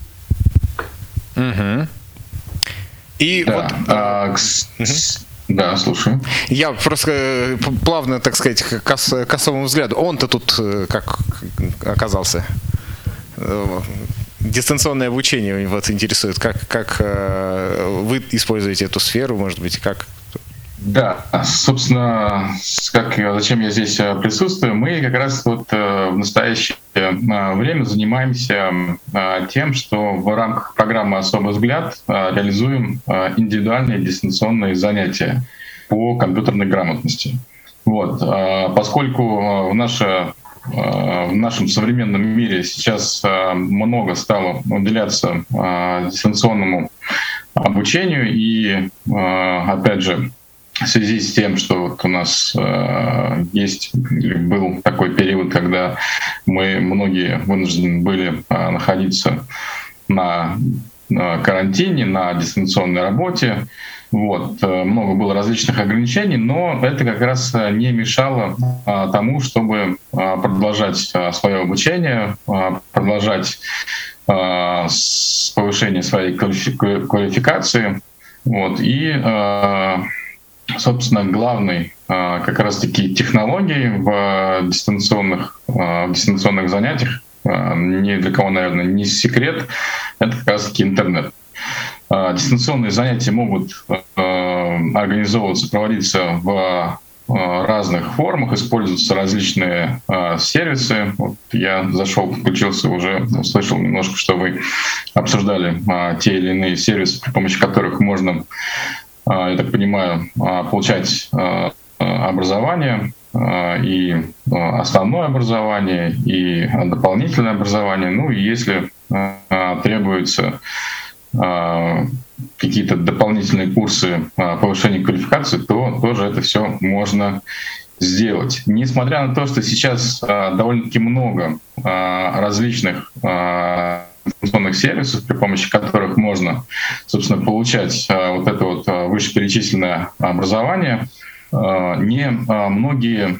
Угу. И да, вот... А, к, угу. Да, слушаю. Я просто плавно, так сказать, к кос, косовому взгляду. Он-то тут как оказался? Дистанционное обучение вот интересует. Как, как вы используете эту сферу, может быть, как... Да, собственно, как, зачем я здесь присутствую, мы как раз вот в в настоящее время занимаемся тем, что в рамках программы «Особый взгляд» реализуем индивидуальные дистанционные занятия по компьютерной грамотности. Вот. Поскольку в, наше, в нашем современном мире сейчас много стало уделяться дистанционному обучению, и, опять же, в связи с тем, что вот у нас э, есть, был такой период, когда мы многие вынуждены были э, находиться на, на карантине, на дистанционной работе, вот, э, много было различных ограничений, но это как раз не мешало э, тому, чтобы э, продолжать э, свое обучение, э, продолжать э, с повышение своей квалифи- квалификации, вот, и э, собственно, главной как раз-таки технологией в дистанционных, в дистанционных занятиях, ни для кого, наверное, не секрет, это как раз-таки интернет. Дистанционные занятия могут организовываться, проводиться в разных формах, используются различные сервисы. Вот я зашел, подключился, уже услышал немножко, что вы обсуждали те или иные сервисы, при помощи которых можно, я так понимаю, получать образование, и основное образование, и дополнительное образование. Ну и если требуются какие-то дополнительные курсы повышения квалификации, то тоже это все можно сделать. Несмотря на то, что сейчас довольно-таки много различных информационных сервисов, при помощи которых можно, собственно, получать вот это вот вышеперечисленное образование, не многие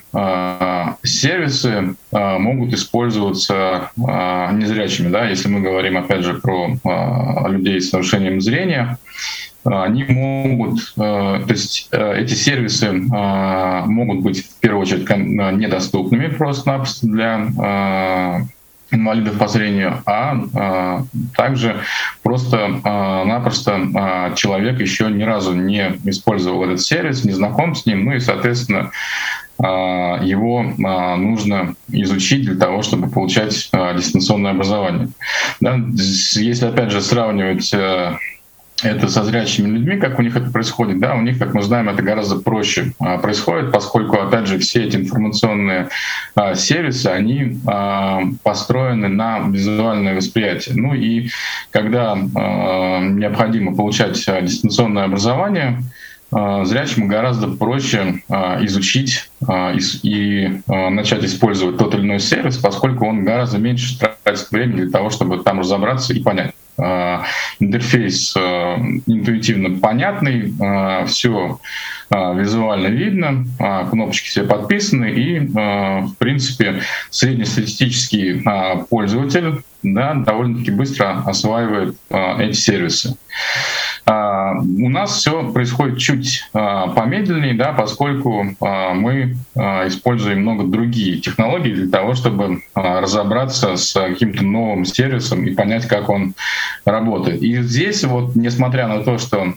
сервисы могут использоваться незрячими. Да? Если мы говорим, опять же, про людей с нарушением зрения, они могут, то есть эти сервисы могут быть в первую очередь недоступными просто-напросто для инвалидов по зрению, а, а также просто-напросто а, человек еще ни разу не использовал этот сервис, не знаком с ним, ну и, соответственно, а, его а, нужно изучить для того, чтобы получать а, дистанционное образование. Да, если, опять же, сравнивать а, это со зрячими людьми, как у них это происходит, да, у них, как мы знаем, это гораздо проще а, происходит, поскольку, опять же, все эти информационные а, сервисы, они а, построены на визуальное восприятие. Ну и когда а, необходимо получать а, дистанционное образование, а, зрячему гораздо проще а, изучить а, и, и а, начать использовать тот или иной сервис, поскольку он гораздо меньше тратит времени для того, чтобы там разобраться и понять. Интерфейс интуитивно понятный, все визуально видно, кнопочки все подписаны, и, в принципе, среднестатистический пользователь, да, довольно-таки быстро осваивает эти сервисы. У нас все происходит чуть помедленнее, да, поскольку мы используем много другие технологии для того, чтобы разобраться с каким-то новым сервисом и понять, как он работает. И здесь вот, несмотря на то, что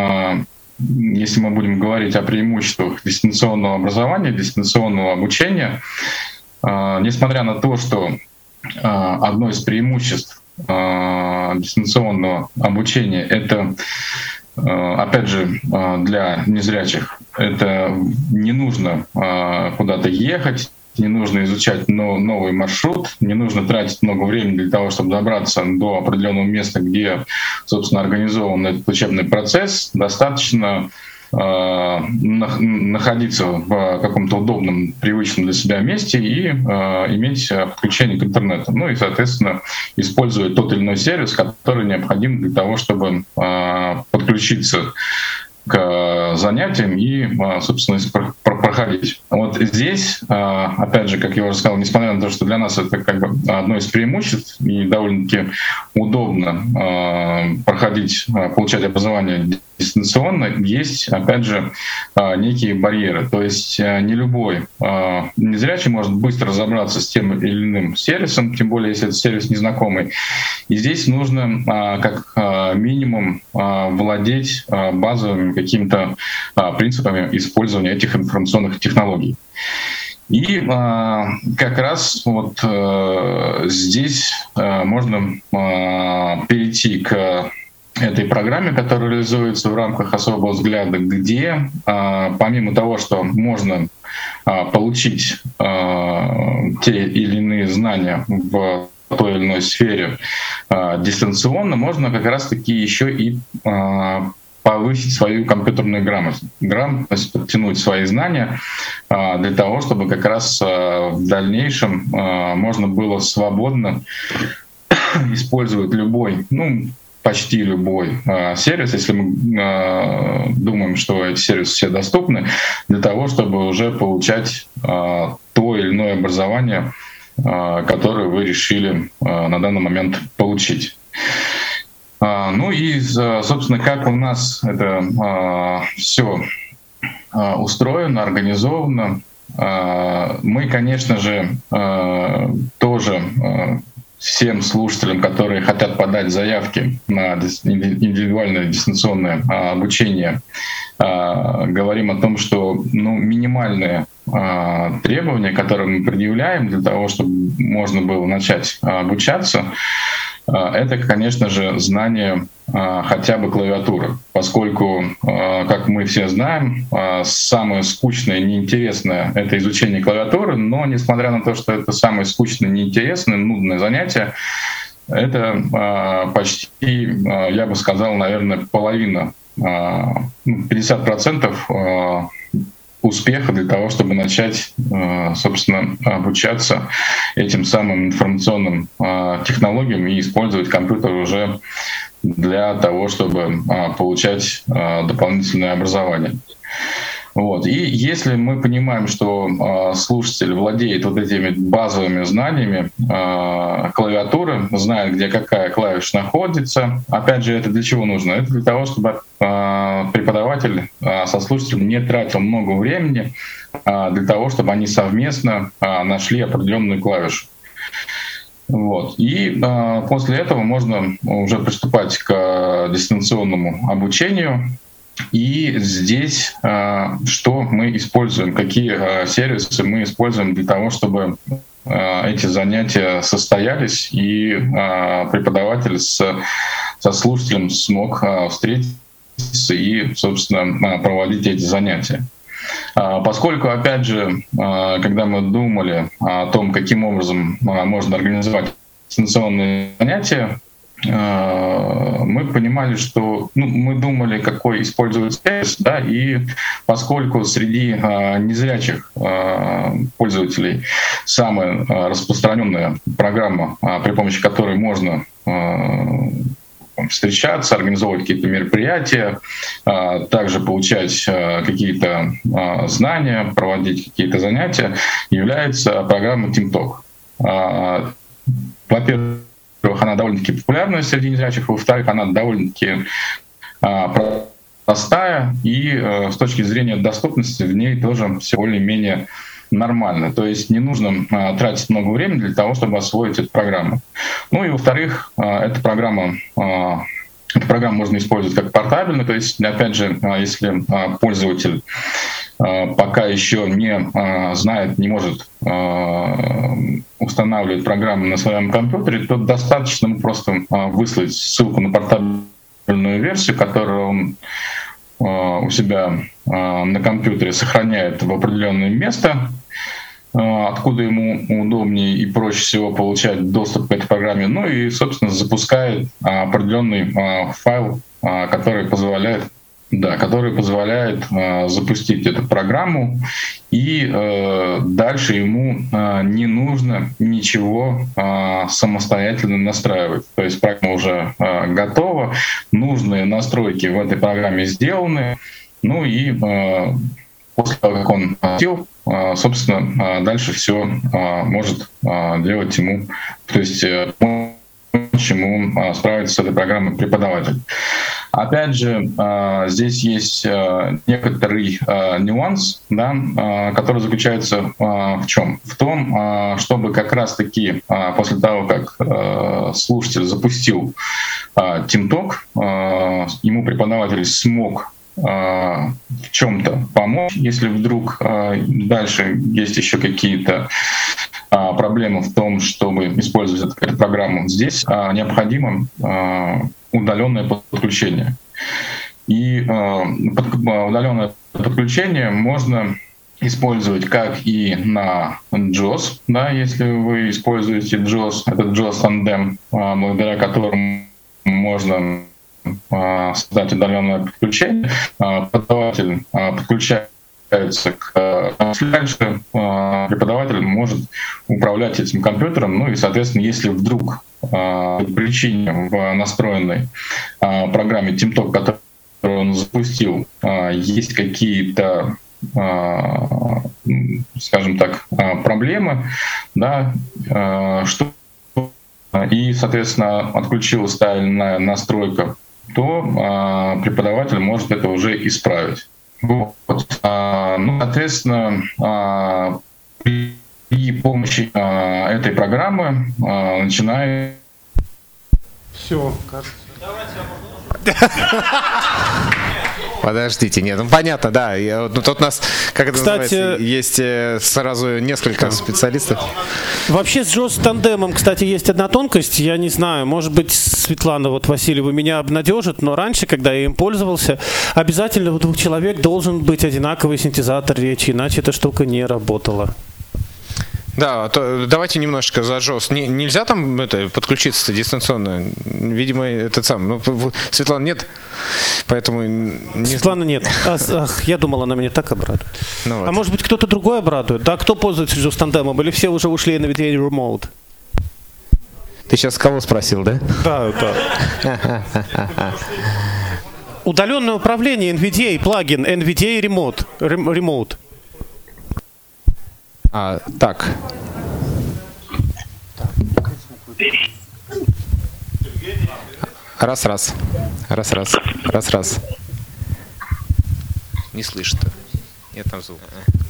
если мы будем говорить о преимуществах дистанционного образования, дистанционного обучения, несмотря на то, что одно из преимуществ дистанционного обучения — это, опять же, для незрячих, это не нужно куда-то ехать, не нужно изучать новый маршрут, не нужно тратить много времени для того, чтобы добраться до определенного места, где, собственно, организован этот учебный процесс. Достаточно э, находиться в каком-то удобном, привычном для себя месте и э, иметь подключение к интернету. Ну и, соответственно, использовать тот или иной сервис, который необходим для того, чтобы э, подключиться к занятиям и, собственно, проходить. Вот здесь, опять же, как я уже сказал, несмотря на то, что для нас это как бы одно из преимуществ и довольно-таки удобно проходить, получать образование дистанционно, есть, опять же, некие барьеры. То есть не любой незрячий может быстро разобраться с тем или иным сервисом, тем более, если это сервис незнакомый. И здесь нужно как минимум владеть базовыми какими-то принципами использования этих информационных технологий. И а, как раз вот а, здесь а, можно а, перейти к этой программе, которая реализуется в рамках особого взгляда, где а, помимо того, что можно а, получить а, те или иные знания в той или иной сфере а, дистанционно, можно как раз-таки еще и а, повысить свою компьютерную грамотность, грамотность, подтянуть свои знания а, для того, чтобы как раз а, в дальнейшем а, можно было свободно использовать любой, ну, почти любой а, сервис, если мы а, думаем, что эти сервисы все доступны, для того, чтобы уже получать а, то или иное образование, а, которое вы решили а, на данный момент получить. А, ну и, собственно, как у нас это а, все а, устроено, организовано, а, мы, конечно же, а, тоже а, всем слушателям, которые хотят подать заявки на индивидуальное дистанционное а, обучение, а, говорим о том, что ну, минимальные а, требования, которые мы предъявляем для того, чтобы можно было начать а, обучаться, это, конечно же, знание а, хотя бы клавиатуры, поскольку, а, как мы все знаем, а, самое скучное и неинтересное — это изучение клавиатуры, но, несмотря на то, что это самое скучное, неинтересное, нудное занятие, это а, почти, а, я бы сказал, наверное, половина, а, пятьдесят процентов а, успеха для того, чтобы начать, собственно, обучаться этим самым информационным технологиям и использовать компьютер уже для того, чтобы получать дополнительное образование. Вот. И если мы понимаем, что слушатель владеет вот этими базовыми знаниями клавиатуры, знает, где какая клавиша находится, опять же, это для чего нужно? Это для того, чтобы преподаватель со слушателем не тратил много времени для того, чтобы они совместно нашли определенную клавишу. Вот. И э, после этого можно уже приступать к дистанционному обучению. И здесь э, что мы используем, какие э, сервисы мы используем для того, чтобы э, эти занятия состоялись и э, преподаватель с, со слушателем смог э, встретиться и, собственно, проводить эти занятия. Поскольку, опять же, когда мы думали о том, каким образом можно организовать дистанционные занятия, мы понимали, что ну, мы думали, какой использовать сервис, да, и поскольку среди незрячих пользователей самая распространенная программа, при помощи которой можно встречаться, организовывать какие-то мероприятия, также получать какие-то знания, проводить какие-то занятия, является программа TeamTalk. Во-первых, она довольно-таки популярная среди незрячих, во-вторых, она довольно-таки простая, и с точки зрения доступности в ней тоже все более-менее нормально. То есть не нужно а, тратить много времени для того, чтобы освоить эту программу. Ну и во-вторых, а, эта программа, а, эту программу можно использовать как портабельную. То есть, опять же, а, если а, пользователь а, пока еще не а, знает, не может а, устанавливать программу на своем компьютере, то достаточно просто а, выслать ссылку на портабельную версию, которую он у себя на компьютере сохраняет в определенное место, откуда ему удобнее и проще всего получать доступ к этой программе, ну и, собственно, запускает определенный файл, который позволяет, да, который позволяет запустить эту программу, и дальше ему не нужно ничего самостоятельно настраивать. То есть программа уже готова, нужные настройки в этой программе сделаны, ну и после того, как он запустил, собственно, дальше все может делать ему, то есть помочь ему справиться с этой программой преподаватель. Опять же, здесь есть некоторый нюанс, да, который заключается в чем? В том, чтобы как раз-таки после того, как слушатель запустил TeamTalk, ему преподаватель смог в чем-то помочь, если вдруг дальше есть еще какие-то проблемы в том, чтобы использовать эту программу. Здесь необходимо удаленное подключение. И удаленное подключение можно использовать как и на джос, да, если вы используете джос, этот джос тандем, благодаря которому можно создать удаленное подключение. Преподаватель подключается к дальше, преподаватель может управлять этим компьютером, ну и, соответственно, если вдруг по причине в настроенной программе TeamTalk, которую он запустил, есть какие-то, скажем так, проблемы, да, что и, соответственно, отключилась тайная настройка, то преподаватель может это уже исправить. Вот. Ну, соответственно, при помощи этой программы начинает... Все, кажется. Подождите, нет, ну понятно, да. Я, ну, тут у нас, как это Кстати, называется, есть э, сразу несколько специалистов. Вообще с джос тандемом, кстати, есть одна тонкость. Я не знаю, может быть, Светлана вот Васильева меня обнадежит, но раньше, когда я им пользовался, обязательно у двух человек должен быть одинаковый синтезатор речи, иначе эта штука не работала. Да, то давайте немножечко за джос. Не, нельзя там это, подключиться дистанционно? Видимо, этот сам. Ну, Светлана нет, поэтому... Не... Светлана нет. А, ах, я думал, она меня так обрадует. Ну, вот. А может быть, кто-то другой обрадует? Да, кто пользуется джос тандемом? Или все уже ушли на эн ви ди эй Remote? Ты сейчас кого спросил, да? Да, да. Удаленное управление эн ви ди эй, плагин эн ви ди эй Remote. Remote. А, так. Раз, раз. Раз, раз. Раз, раз. Не слышно. Нет там звука.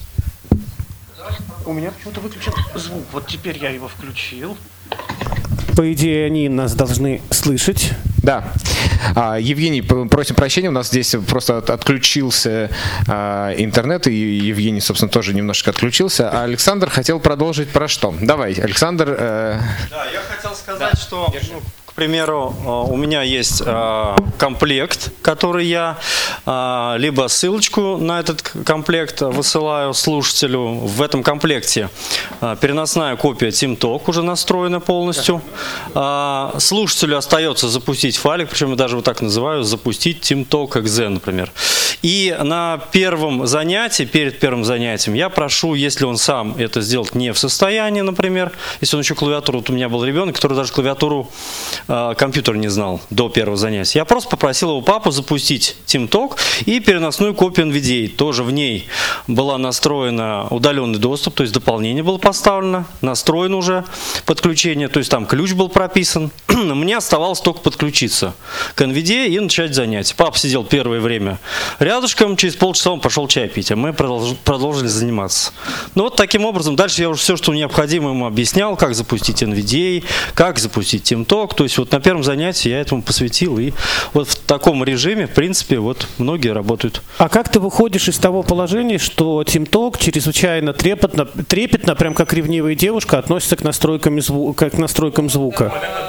У меня почему-то выключен звук. Вот теперь я его включил. По идее, они нас должны слышать. Да. А, Евгений, просим прощения, у нас здесь просто от, отключился а, интернет, и Евгений, собственно, тоже немножко отключился. А Александр хотел продолжить про что? Давай, Александр. Э... Да, я хотел сказать, да. что... Ну, к примеру, у меня есть э, комплект, который я э, либо ссылочку на этот комплект высылаю слушателю. В этом комплекте э, переносная копия TeamTalk уже настроена полностью. Э, слушателю остается запустить файлик, причем я даже вот так называю, запустить TeamTalk экс и, например. И на первом занятии, перед первым занятием, я прошу, если он сам это сделать не в состоянии, например, если он еще клавиатуру, вот у меня был ребенок, который даже клавиатуру компьютер не знал до первого занятия. Я просто попросил его папу запустить TeamTalk и переносную копию эн ви ди эй. Тоже в ней была настроена удаленный доступ, то есть дополнение было поставлено, настроено уже подключение, то есть там ключ был прописан. Мне оставалось только подключиться к эн ви ди эй и начать занятие. Папа сидел первое время рядышком, через полчаса он пошел чай пить, а мы продолжили заниматься. Ну вот таким образом, дальше я уже все, что необходимо, ему объяснял, как запустить эн ви ди эй, как запустить TeamTalk, то есть вот на первом занятии я этому посвятил, и вот в таком режиме, в принципе, вот многие работают. А как ты выходишь из того положения, что TeamTalk чрезвычайно трепетно, трепетно, прям как ревнивая девушка, относится к настройкам, зву- к настройкам звука?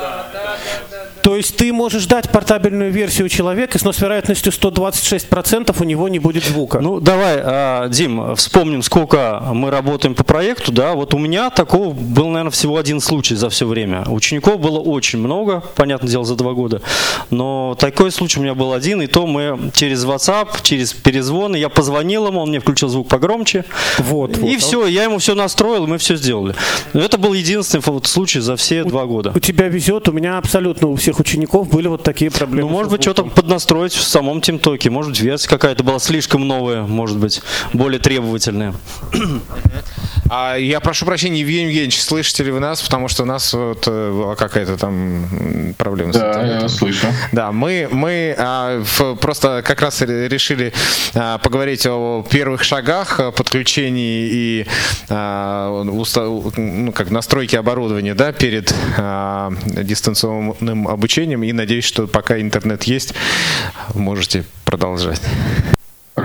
То есть ты можешь дать портабельную версию человека, но с вероятностью сто двадцать шесть процентов у него не будет звука. Ну, давай, Дим, вспомним, сколько мы работаем по проекту. Да, вот у меня такого был, наверное, всего один случай за все время. Учеников было очень много, понятное дело, за два года. Но такой случай у меня был один, и то мы через WhatsApp, через перезвоны, я позвонил ему, он мне включил звук погромче. Вот, и вот, все, вот. я ему все настроил, и мы все сделали. Но это был единственный случай за все у, два года. У тебя везет, у меня абсолютно у всех учеников были вот такие проблемы. Ну, может быть, что-то поднастроить в самом TeamTalk. Может быть, версия какая-то была слишком новая, может быть, более требовательная. А я прошу прощения, Евгений Евгеньевич, слышите ли вы нас? Потому что у нас вот была какая-то там проблема. Да, я слышу. Да, мы, мы а, в, просто как раз решили а, поговорить о первых шагах подключении и а, уста, ну, как настройки оборудования, да, перед а, дистанционным обучением. И надеюсь, что пока интернет есть, можете продолжать.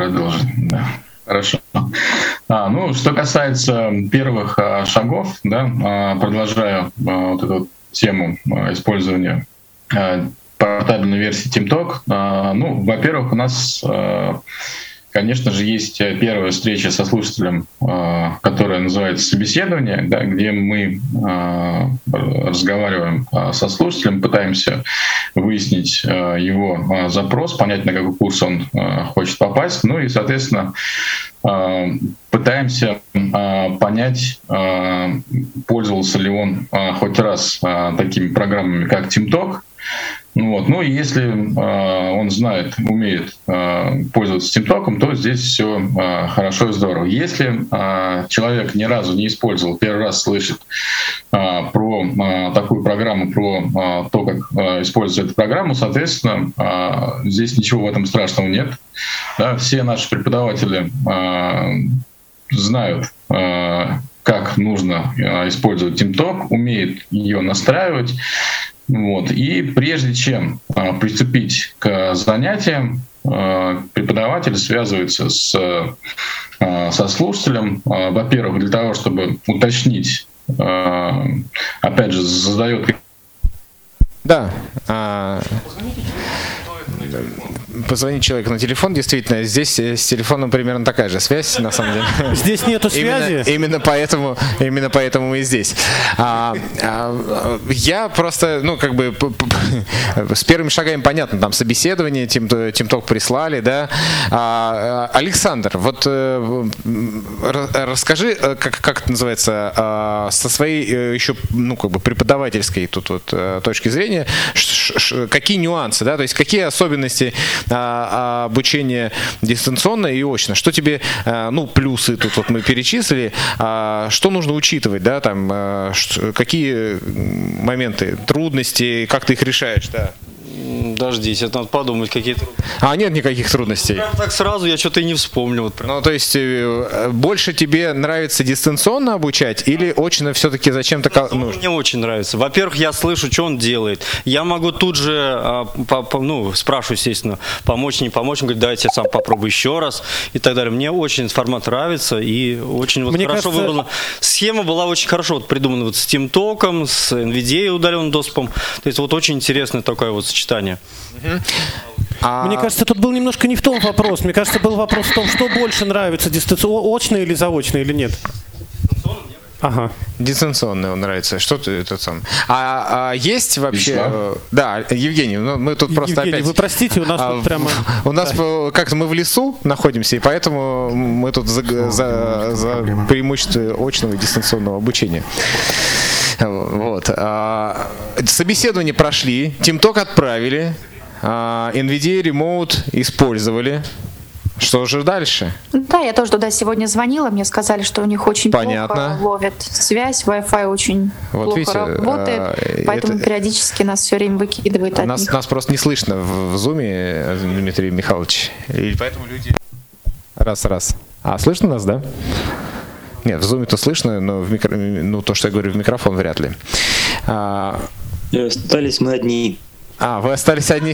продолжить. Да. Хорошо. А, ну, что касается первых а, шагов, да, а, продолжаю а, вот эту вот тему а, использования а, портабельной версии TeamTalk. А, ну, во-первых, у нас, а, конечно же, есть первая встреча со слушателем, а, которая называется собеседование, да, где мы а, разговариваем а, со слушателем, пытаемся выяснить а, его а, запрос, понять, на какой курс он а, хочет попасть, ну и, соответственно, пытаемся понять, пользовался ли он хоть раз такими программами, как TeamTalk. Вот. Ну и если он знает, умеет пользоваться TeamTalk, то здесь все хорошо и здорово. Если человек ни разу не использовал, первый раз слышит про такую программу, про то, как использовать эту программу, соответственно, здесь ничего в этом страшного нет. Да, все наши преподаватели э, знают, э, как нужно э, использовать TeamTalk, умеют ее настраивать. Вот. И прежде чем э, приступить к занятиям, э, преподаватель связывается с, э, со слушателем, э, во-первых, для того, чтобы уточнить, э, опять же, задает... Да. А... Позвонить человеку на телефон, действительно, здесь с телефоном примерно такая же связь, на самом деле. Здесь нету связи? Именно, именно, поэтому, именно поэтому мы и здесь. А, а, я просто, ну, как бы, с первыми шагами понятно, там, собеседование, TeamTalk прислали, да. А, Александр, вот расскажи, как, как это называется, со своей еще, ну, как бы, преподавательской тут вот точки зрения, какие нюансы, да, то есть какие особенности обучения дистанционно и очно. Что тебе, ну, плюсы тут вот мы перечислили, что нужно учитывать, да, там, какие моменты, трудности, как ты их решаешь, да? Дождись, это надо подумать какие-то. А нет никаких трудностей? Прям так сразу я что-то и не вспомнил. Вот. Ну, то есть, больше тебе нравится дистанционно обучать или очно все-таки зачем-то нужно? Мне очень нравится. Во-первых, я слышу, что он делает. Я могу тут же, ну, спрашиваю, естественно, помочь, не помочь. Он говорит, давайте я сам попробую еще раз и так далее. Мне очень формат нравится и очень вот хорошо кажется... выбрана. Схема была очень хорошо вот придумана вот с TeamTalk, с эн ви ди эй удаленным доступом. То есть, вот очень интересное такое вот сочетание. А... Мне кажется, тут был немножко не в том вопрос. Мне кажется, был вопрос в том, что больше нравится, дистанционно, очно или заочно, или нет? Ага. Дистанционный он нравится. Что ты это сам? А, а есть вообще? Э, да, Евгений, ну, мы тут просто Евгений, опять. Вы простите, у нас а, тут прямо. У нас да. Как-то мы в лесу находимся, и поэтому мы тут за, за, за преимущество очного и дистанционного обучения. Вот. А, собеседование прошли, TeamTalk отправили, а, эн ви ди эй Remote использовали. Что же дальше? Да, я тоже туда сегодня звонила, мне сказали, что у них очень Понятно. плохо ловят связь, Wi-Fi очень вот плохо видите, работает, поэтому это... периодически нас все время выкидывает от нас, них. Нас просто не слышно в, в зуме, Дмитрий Михайлович, и поэтому люди... Раз-раз. А, слышно нас, да? Нет, в зуме-то слышно, но в микро... ну, то, что я говорю в микрофон, вряд ли. А... Остались мы одни. А, вы остались одни.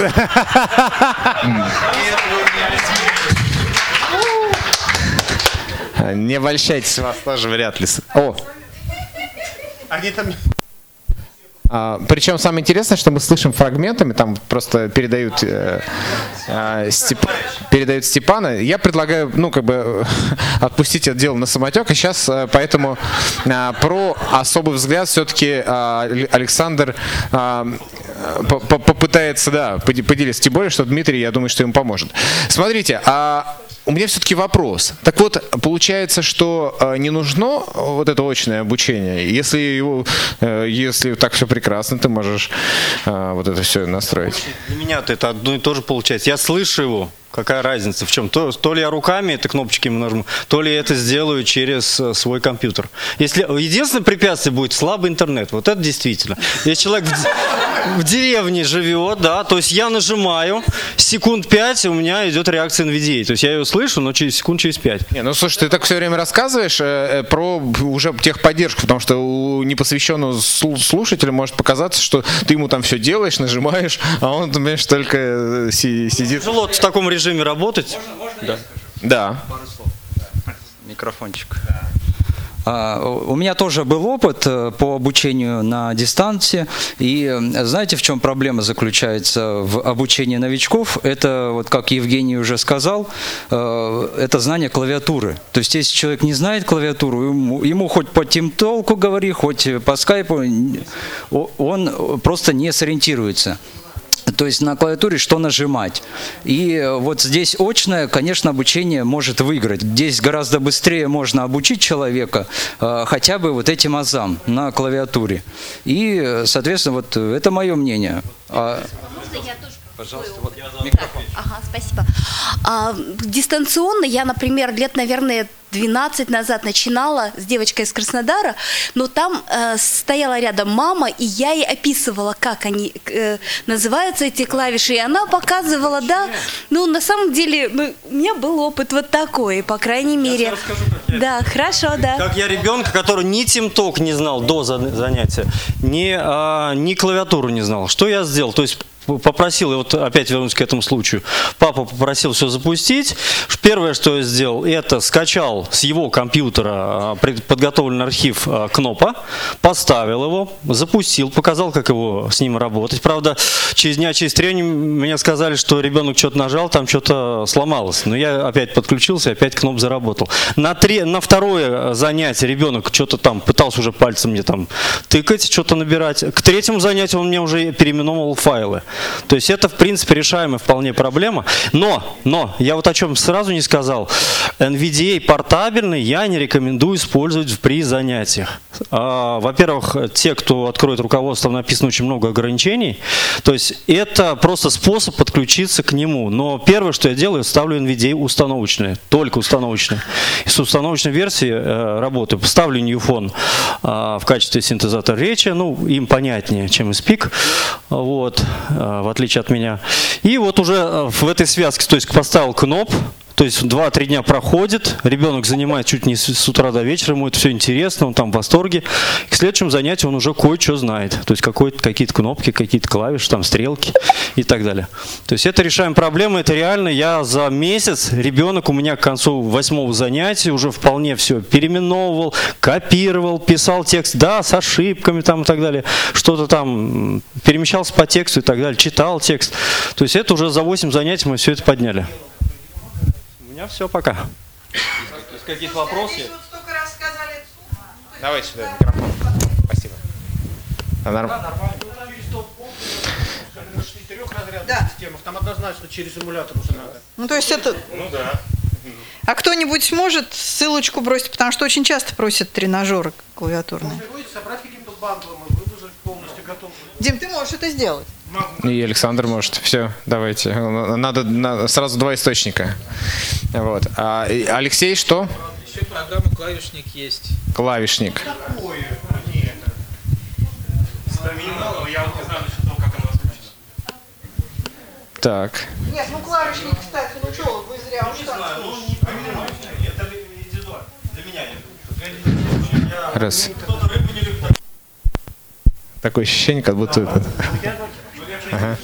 Не обольщайтесь, вас тоже вряд ли. О! Они там... А, причем самое интересное, что мы слышим фрагментами, там просто передают, э, э, Степ... передают Степана. Я предлагаю, ну, как бы отпустить это дело на самотек. И сейчас э, поэтому э, про особый взгляд все-таки э, Александр э, попытается, да, поделиться. Тем более, что Дмитрий, я думаю, что ему поможет. Смотрите, а у меня все-таки вопрос. Так вот, получается, что э, не нужно вот это очное обучение, если его, э, если так все прекрасно, ты можешь э, вот это все настроить. Для меня-то это одно и то же получается. Я слышу его. Какая разница в чем? То, то ли я руками это кнопочки нажму, то ли я это сделаю через uh, свой компьютер. Если единственное препятствие будет слабый интернет, вот это действительно. Если человек в, в деревне живет, да, то есть я нажимаю, секунд пять у меня идет реакция эн ви ди эй. То есть я ее слышу, но через секунд через пять. Не, ну слушай, ты так все время рассказываешь э, про уже техподдержку, потому что у непосвященного слушателя может показаться, что ты ему там все делаешь, нажимаешь, а он, понимаешь, только си- сидит. Тяжело в таком режиме режиме работать. Да. Да. Микрофончик. А, У меня тоже был опыт э, по обучению на дистанции, и э, знаете, в чем проблема заключается в обучении новичков? Это, вот как Евгений уже сказал, э, это знание клавиатуры. То есть, если человек не знает клавиатуру, ему, ему хоть по тимтолку говори, хоть по скайпу, он просто не сориентируется. То есть на клавиатуре что нажимать. И вот здесь очное, конечно, обучение может выиграть. Здесь гораздо быстрее можно обучить человека э, хотя бы вот этим азам на клавиатуре. И, соответственно, вот это мое мнение. А... Пожалуйста, вот микрофон. Ага, спасибо. А, дистанционно я, например, лет, наверное, двенадцать назад начинала с девочкой из Краснодара, но там э, стояла рядом мама, и я ей описывала, как они э, называются, эти клавиши, и она показывала, да. Ну, на самом деле, ну, у меня был опыт вот такой, по крайней мере. Я расскажу, как я... Да, хорошо, да. Как я ребенка, который ни тимток не знал до занятия, ни, а, ни клавиатуру не знал. Что я сделал? То есть попросил, и вот опять вернусь к этому случаю, папа попросил все запустить. Первое, что я сделал, это скачал с его компьютера подготовленный архив Кнопа, поставил его, запустил, показал, как его с ним работать. Правда, через дня, через три мне сказали, что ребенок что-то нажал, там что-то сломалось. Но я опять подключился, опять Кноп заработал. На, три, на второе занятие ребенок что-то там пытался уже пальцем мне там тыкать, что-то набирать. К третьему занятию он мне уже переименовал файлы. То есть это, в принципе, решаемая вполне проблема. Но, но, я вот о чем сразу не сказал. эн ви ди эй портабельный я не рекомендую использовать при занятиях. А, во-первых, те, кто откроет руководство, написано очень много ограничений. То есть это просто способ подключиться к нему. Но первое, что я делаю, ставлю эн ви ди эй установочные. Только установочные. И с установочной версии э, работаю. Ставлю Newphone э, в качестве синтезатора речи. Ну, им понятнее, чем Speak. Вот. В отличие от меня. И вот уже в этой связке, то есть поставил Кноп, то есть два-три дня проходит, ребенок занимает чуть не с утра до вечера, ему это все интересно, он там в восторге. К следующему занятию он уже кое-что знает. То есть какие-то кнопки, какие-то клавиши, там стрелки и так далее. То есть это решаем проблемы, это реально. Я за месяц, ребенок у меня к концу восьмого занятия уже вполне все переименовывал, копировал, писал текст, да, с ошибками там и так далее. Что-то там перемещался по тексту и так далее, читал текст. То есть это уже за восемь занятий мы все это подняли. У меня все, пока. Какие-то вопросы? Давай сюда микрофон. Спасибо. А нормально? Да. Системах. Там однозначно через эмулятор уже надо. Ну, то есть это... Ну да. А кто-нибудь может ссылочку бросить? Потому что очень часто просят тренажеры клавиатурные. Собрать каким-то бандлом и выложить полностью готовый. Дим, ты можешь это сделать? И Александр может. Все, давайте. Надо, надо сразу два источника. Вот. А Алексей, что? Еще программа «Клавишник» есть. Клавишник. Какое? Стамина, я вот не знаю насчет того, как она озвучится. Так. Нет, ну клавишник, кстати, ну что, вы зря уж так. Это индивидуально. Для меня нет. Раз. Такое ощущение, как будто это... Ага.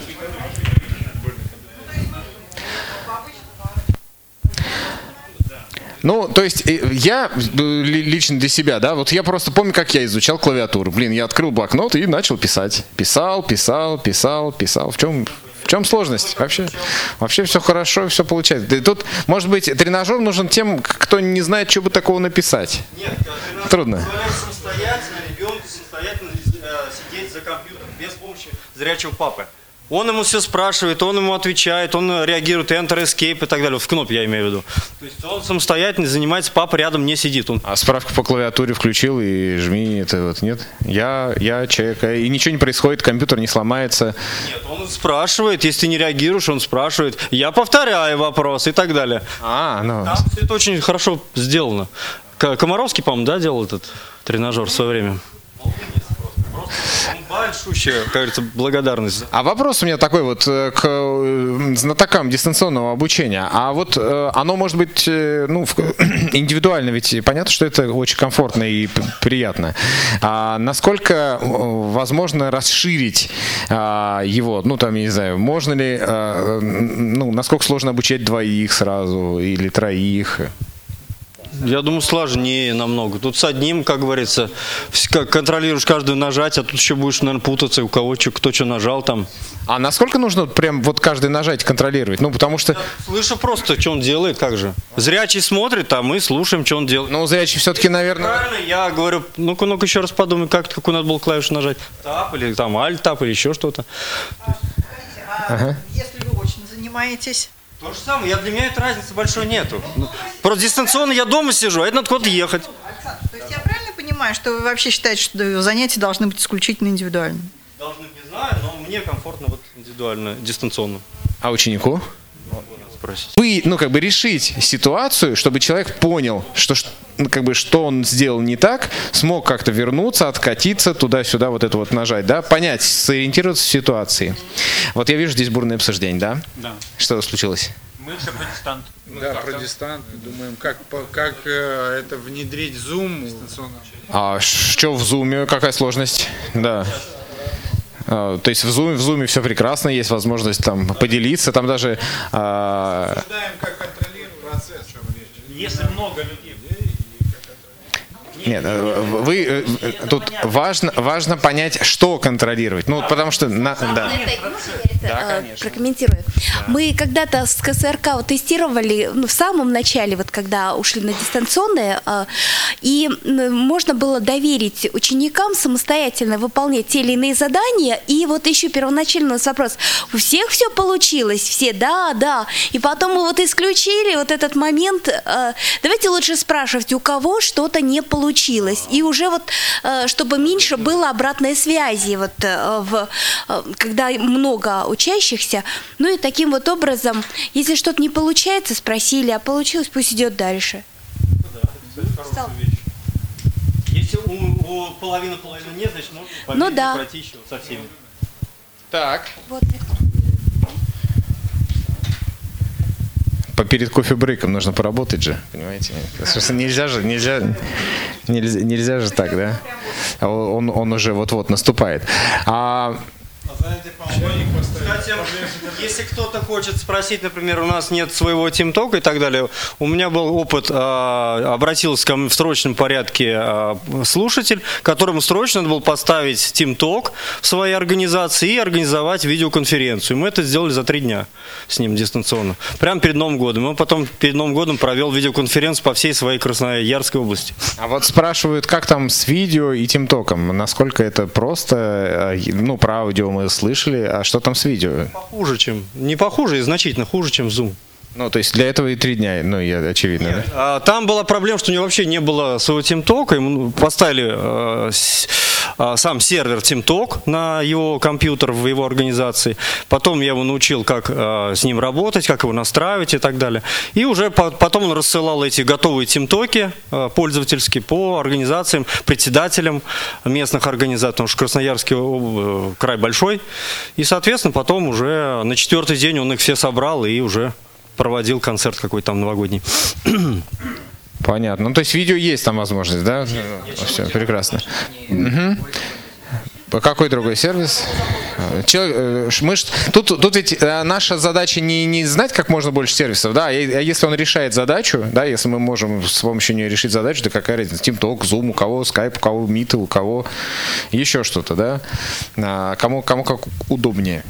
Ну, то есть я лично для себя, да, вот я просто помню, как я изучал клавиатуру. Блин, я открыл блокнот и начал писать. Писал, писал, писал, писал. В чем, в чем сложность? Вообще, вообще все хорошо, все получается. И тут, может быть, тренажер нужен тем, кто не знает, что бы такого написать. Нет, трудно. Самостоятельно ребенку самостоятельно сидеть за компьютером без помощи зрячего папы. Он ему все спрашивает, он ему отвечает, он реагирует, Enter, Escape и так далее. В кноп я имею в виду. То есть он самостоятельно занимается, папа рядом не сидит. Он... А справку по клавиатуре включил и жми, это вот нет? Я, я человек, и ничего не происходит, компьютер не сломается. Нет, он спрашивает, если ты не реагируешь, он спрашивает. Я повторяю вопрос и так далее. А, ну... Там все это очень хорошо сделано. Комаровский, по-моему, да, делал этот тренажер в свое время? Большущая, как говорится, благодарность. А вопрос у меня такой вот э, к э, знатокам дистанционного обучения. А вот э, оно может быть э, ну, в- индивидуально, ведь понятно, что это очень комфортно и п- приятно. А насколько э, возможно расширить а, его? Ну, там, я не знаю, можно ли, э, ну, насколько сложно обучать двоих сразу или троих? Я думаю, сложнее намного. Тут с одним, как говорится, вс- как контролируешь каждое нажатие, а тут еще будешь, наверное, путаться, у кого что, кто что нажал там. А насколько нужно прям вот каждое нажатие контролировать? Ну, потому что... Слышу просто, что он делает, как же. Зрячий смотрит, а мы слушаем, что он делает. Ну, зрячий все-таки, наверное... Правильно, я говорю, ну-ка, ну-ка еще раз подумай, как, какую надо было клавишу нажать. Тап или там альт-тап или еще что-то. А если вы очно занимаетесь? То же самое, я, для меня этой разницы большой нету. Ну, Просто дистанционно я дома сижу, а это надо куда-то ехать. То есть я правильно понимаю, что вы вообще считаете, что занятия должны быть исключительно индивидуальными? Должны, не знаю, но мне комфортно вот индивидуально, дистанционно. А ученику? Спросить. Вы, ну, как бы решить ситуацию, чтобы человек понял, что, ш- ну, как бы, что он сделал не так, смог как-то вернуться, откатиться, туда-сюда, вот это вот нажать, да, понять, сориентироваться в ситуации. Вот я вижу здесь бурное обсуждение, да? Да. Что случилось? Мы все протестанты. Да, протестанты. Думаем, как, по- как э, это внедрить в Zoom дистанционно. А что в зуме, какая сложность? Да. А, то есть в зуме, в зуме все прекрасно, есть возможность там поделиться, там даже... а, Обсуждаем, как контролировать процесс. О чем речь. Если много людей. Нет, э, вы э, э, тут важно, важно понять, что контролировать. Ну, потому что на- да. Это, э, прокомментирую. Мы когда-то с КСРК вот тестировали, ну, в самом начале, вот когда ушли на дистанционное, э, и м, можно было доверить ученикам самостоятельно выполнять те или иные задания, и вот еще первоначально у нас вопрос, у всех все получилось, все, да, да, и потом мы вот исключили вот этот момент, э, давайте лучше спрашивать, у кого что-то не получилось, и уже вот, э, чтобы меньше было обратной связи, вот, э, в, э, когда много учащихся, ну и таким вот образом, если что-то не получается, спросили, а получилось, пусть идет дальше. Стал. Если у, у половины половины нет, значит можно по Ну видео да. пройти еще вот со всеми. Так. Вот. По- Перед кофе-брейком нужно поработать же, понимаете? Потому что нельзя же, нельзя, нельзя, нельзя же так, да? А Он, он уже вот-вот наступает. А, Кстати, если кто-то хочет спросить, например, у нас нет своего тимтока и так далее, у меня был опыт, а, обратился ко мне в срочном порядке а, слушатель, которому срочно надо было поставить тимток в своей организации и организовать видеоконференцию. Мы это сделали за три дня с ним дистанционно, прямо перед Новым годом. Он потом перед Новым годом провел видеоконференцию по всей своей Красноярской области. а вот спрашивают, как там с видео и тимтоком? Насколько это просто? э, Ну, про аудио мы слышали, а что там с видео? Хуже, чем, не похуже, и значительно хуже, чем Zoom. Ну, то есть для этого и три дня, ну, я, очевидно, да? А, Там была проблема, что у него вообще не было своего тимтока. Ему поставили э, с- а, сам сервер тимток на его компьютер в его организации. Потом я его научил, как э, с ним работать, как его настраивать и так далее. И уже по- потом он рассылал эти готовые тимтоки э, пользовательские по организациям, председателям местных организаций, потому что Красноярский э, край большой. И, соответственно, потом уже на четвертый день он их все собрал и уже проводил концерт какой-то там новогодний. Понятно. Ну, то есть видео есть там возможность, да? Все, прекрасно. Мгм. А какой другой сервис? Человек, э, ш- мы ж- тут, тут ведь э, наша задача не, не знать как можно больше сервисов, да, а е- а если он решает задачу, да, если мы можем с помощью нее решить задачу, то какая разница? TeamTalk, Zoom, у кого Skype, у кого Meet, у кого еще что-то, да, а, кому, кому как удобнее.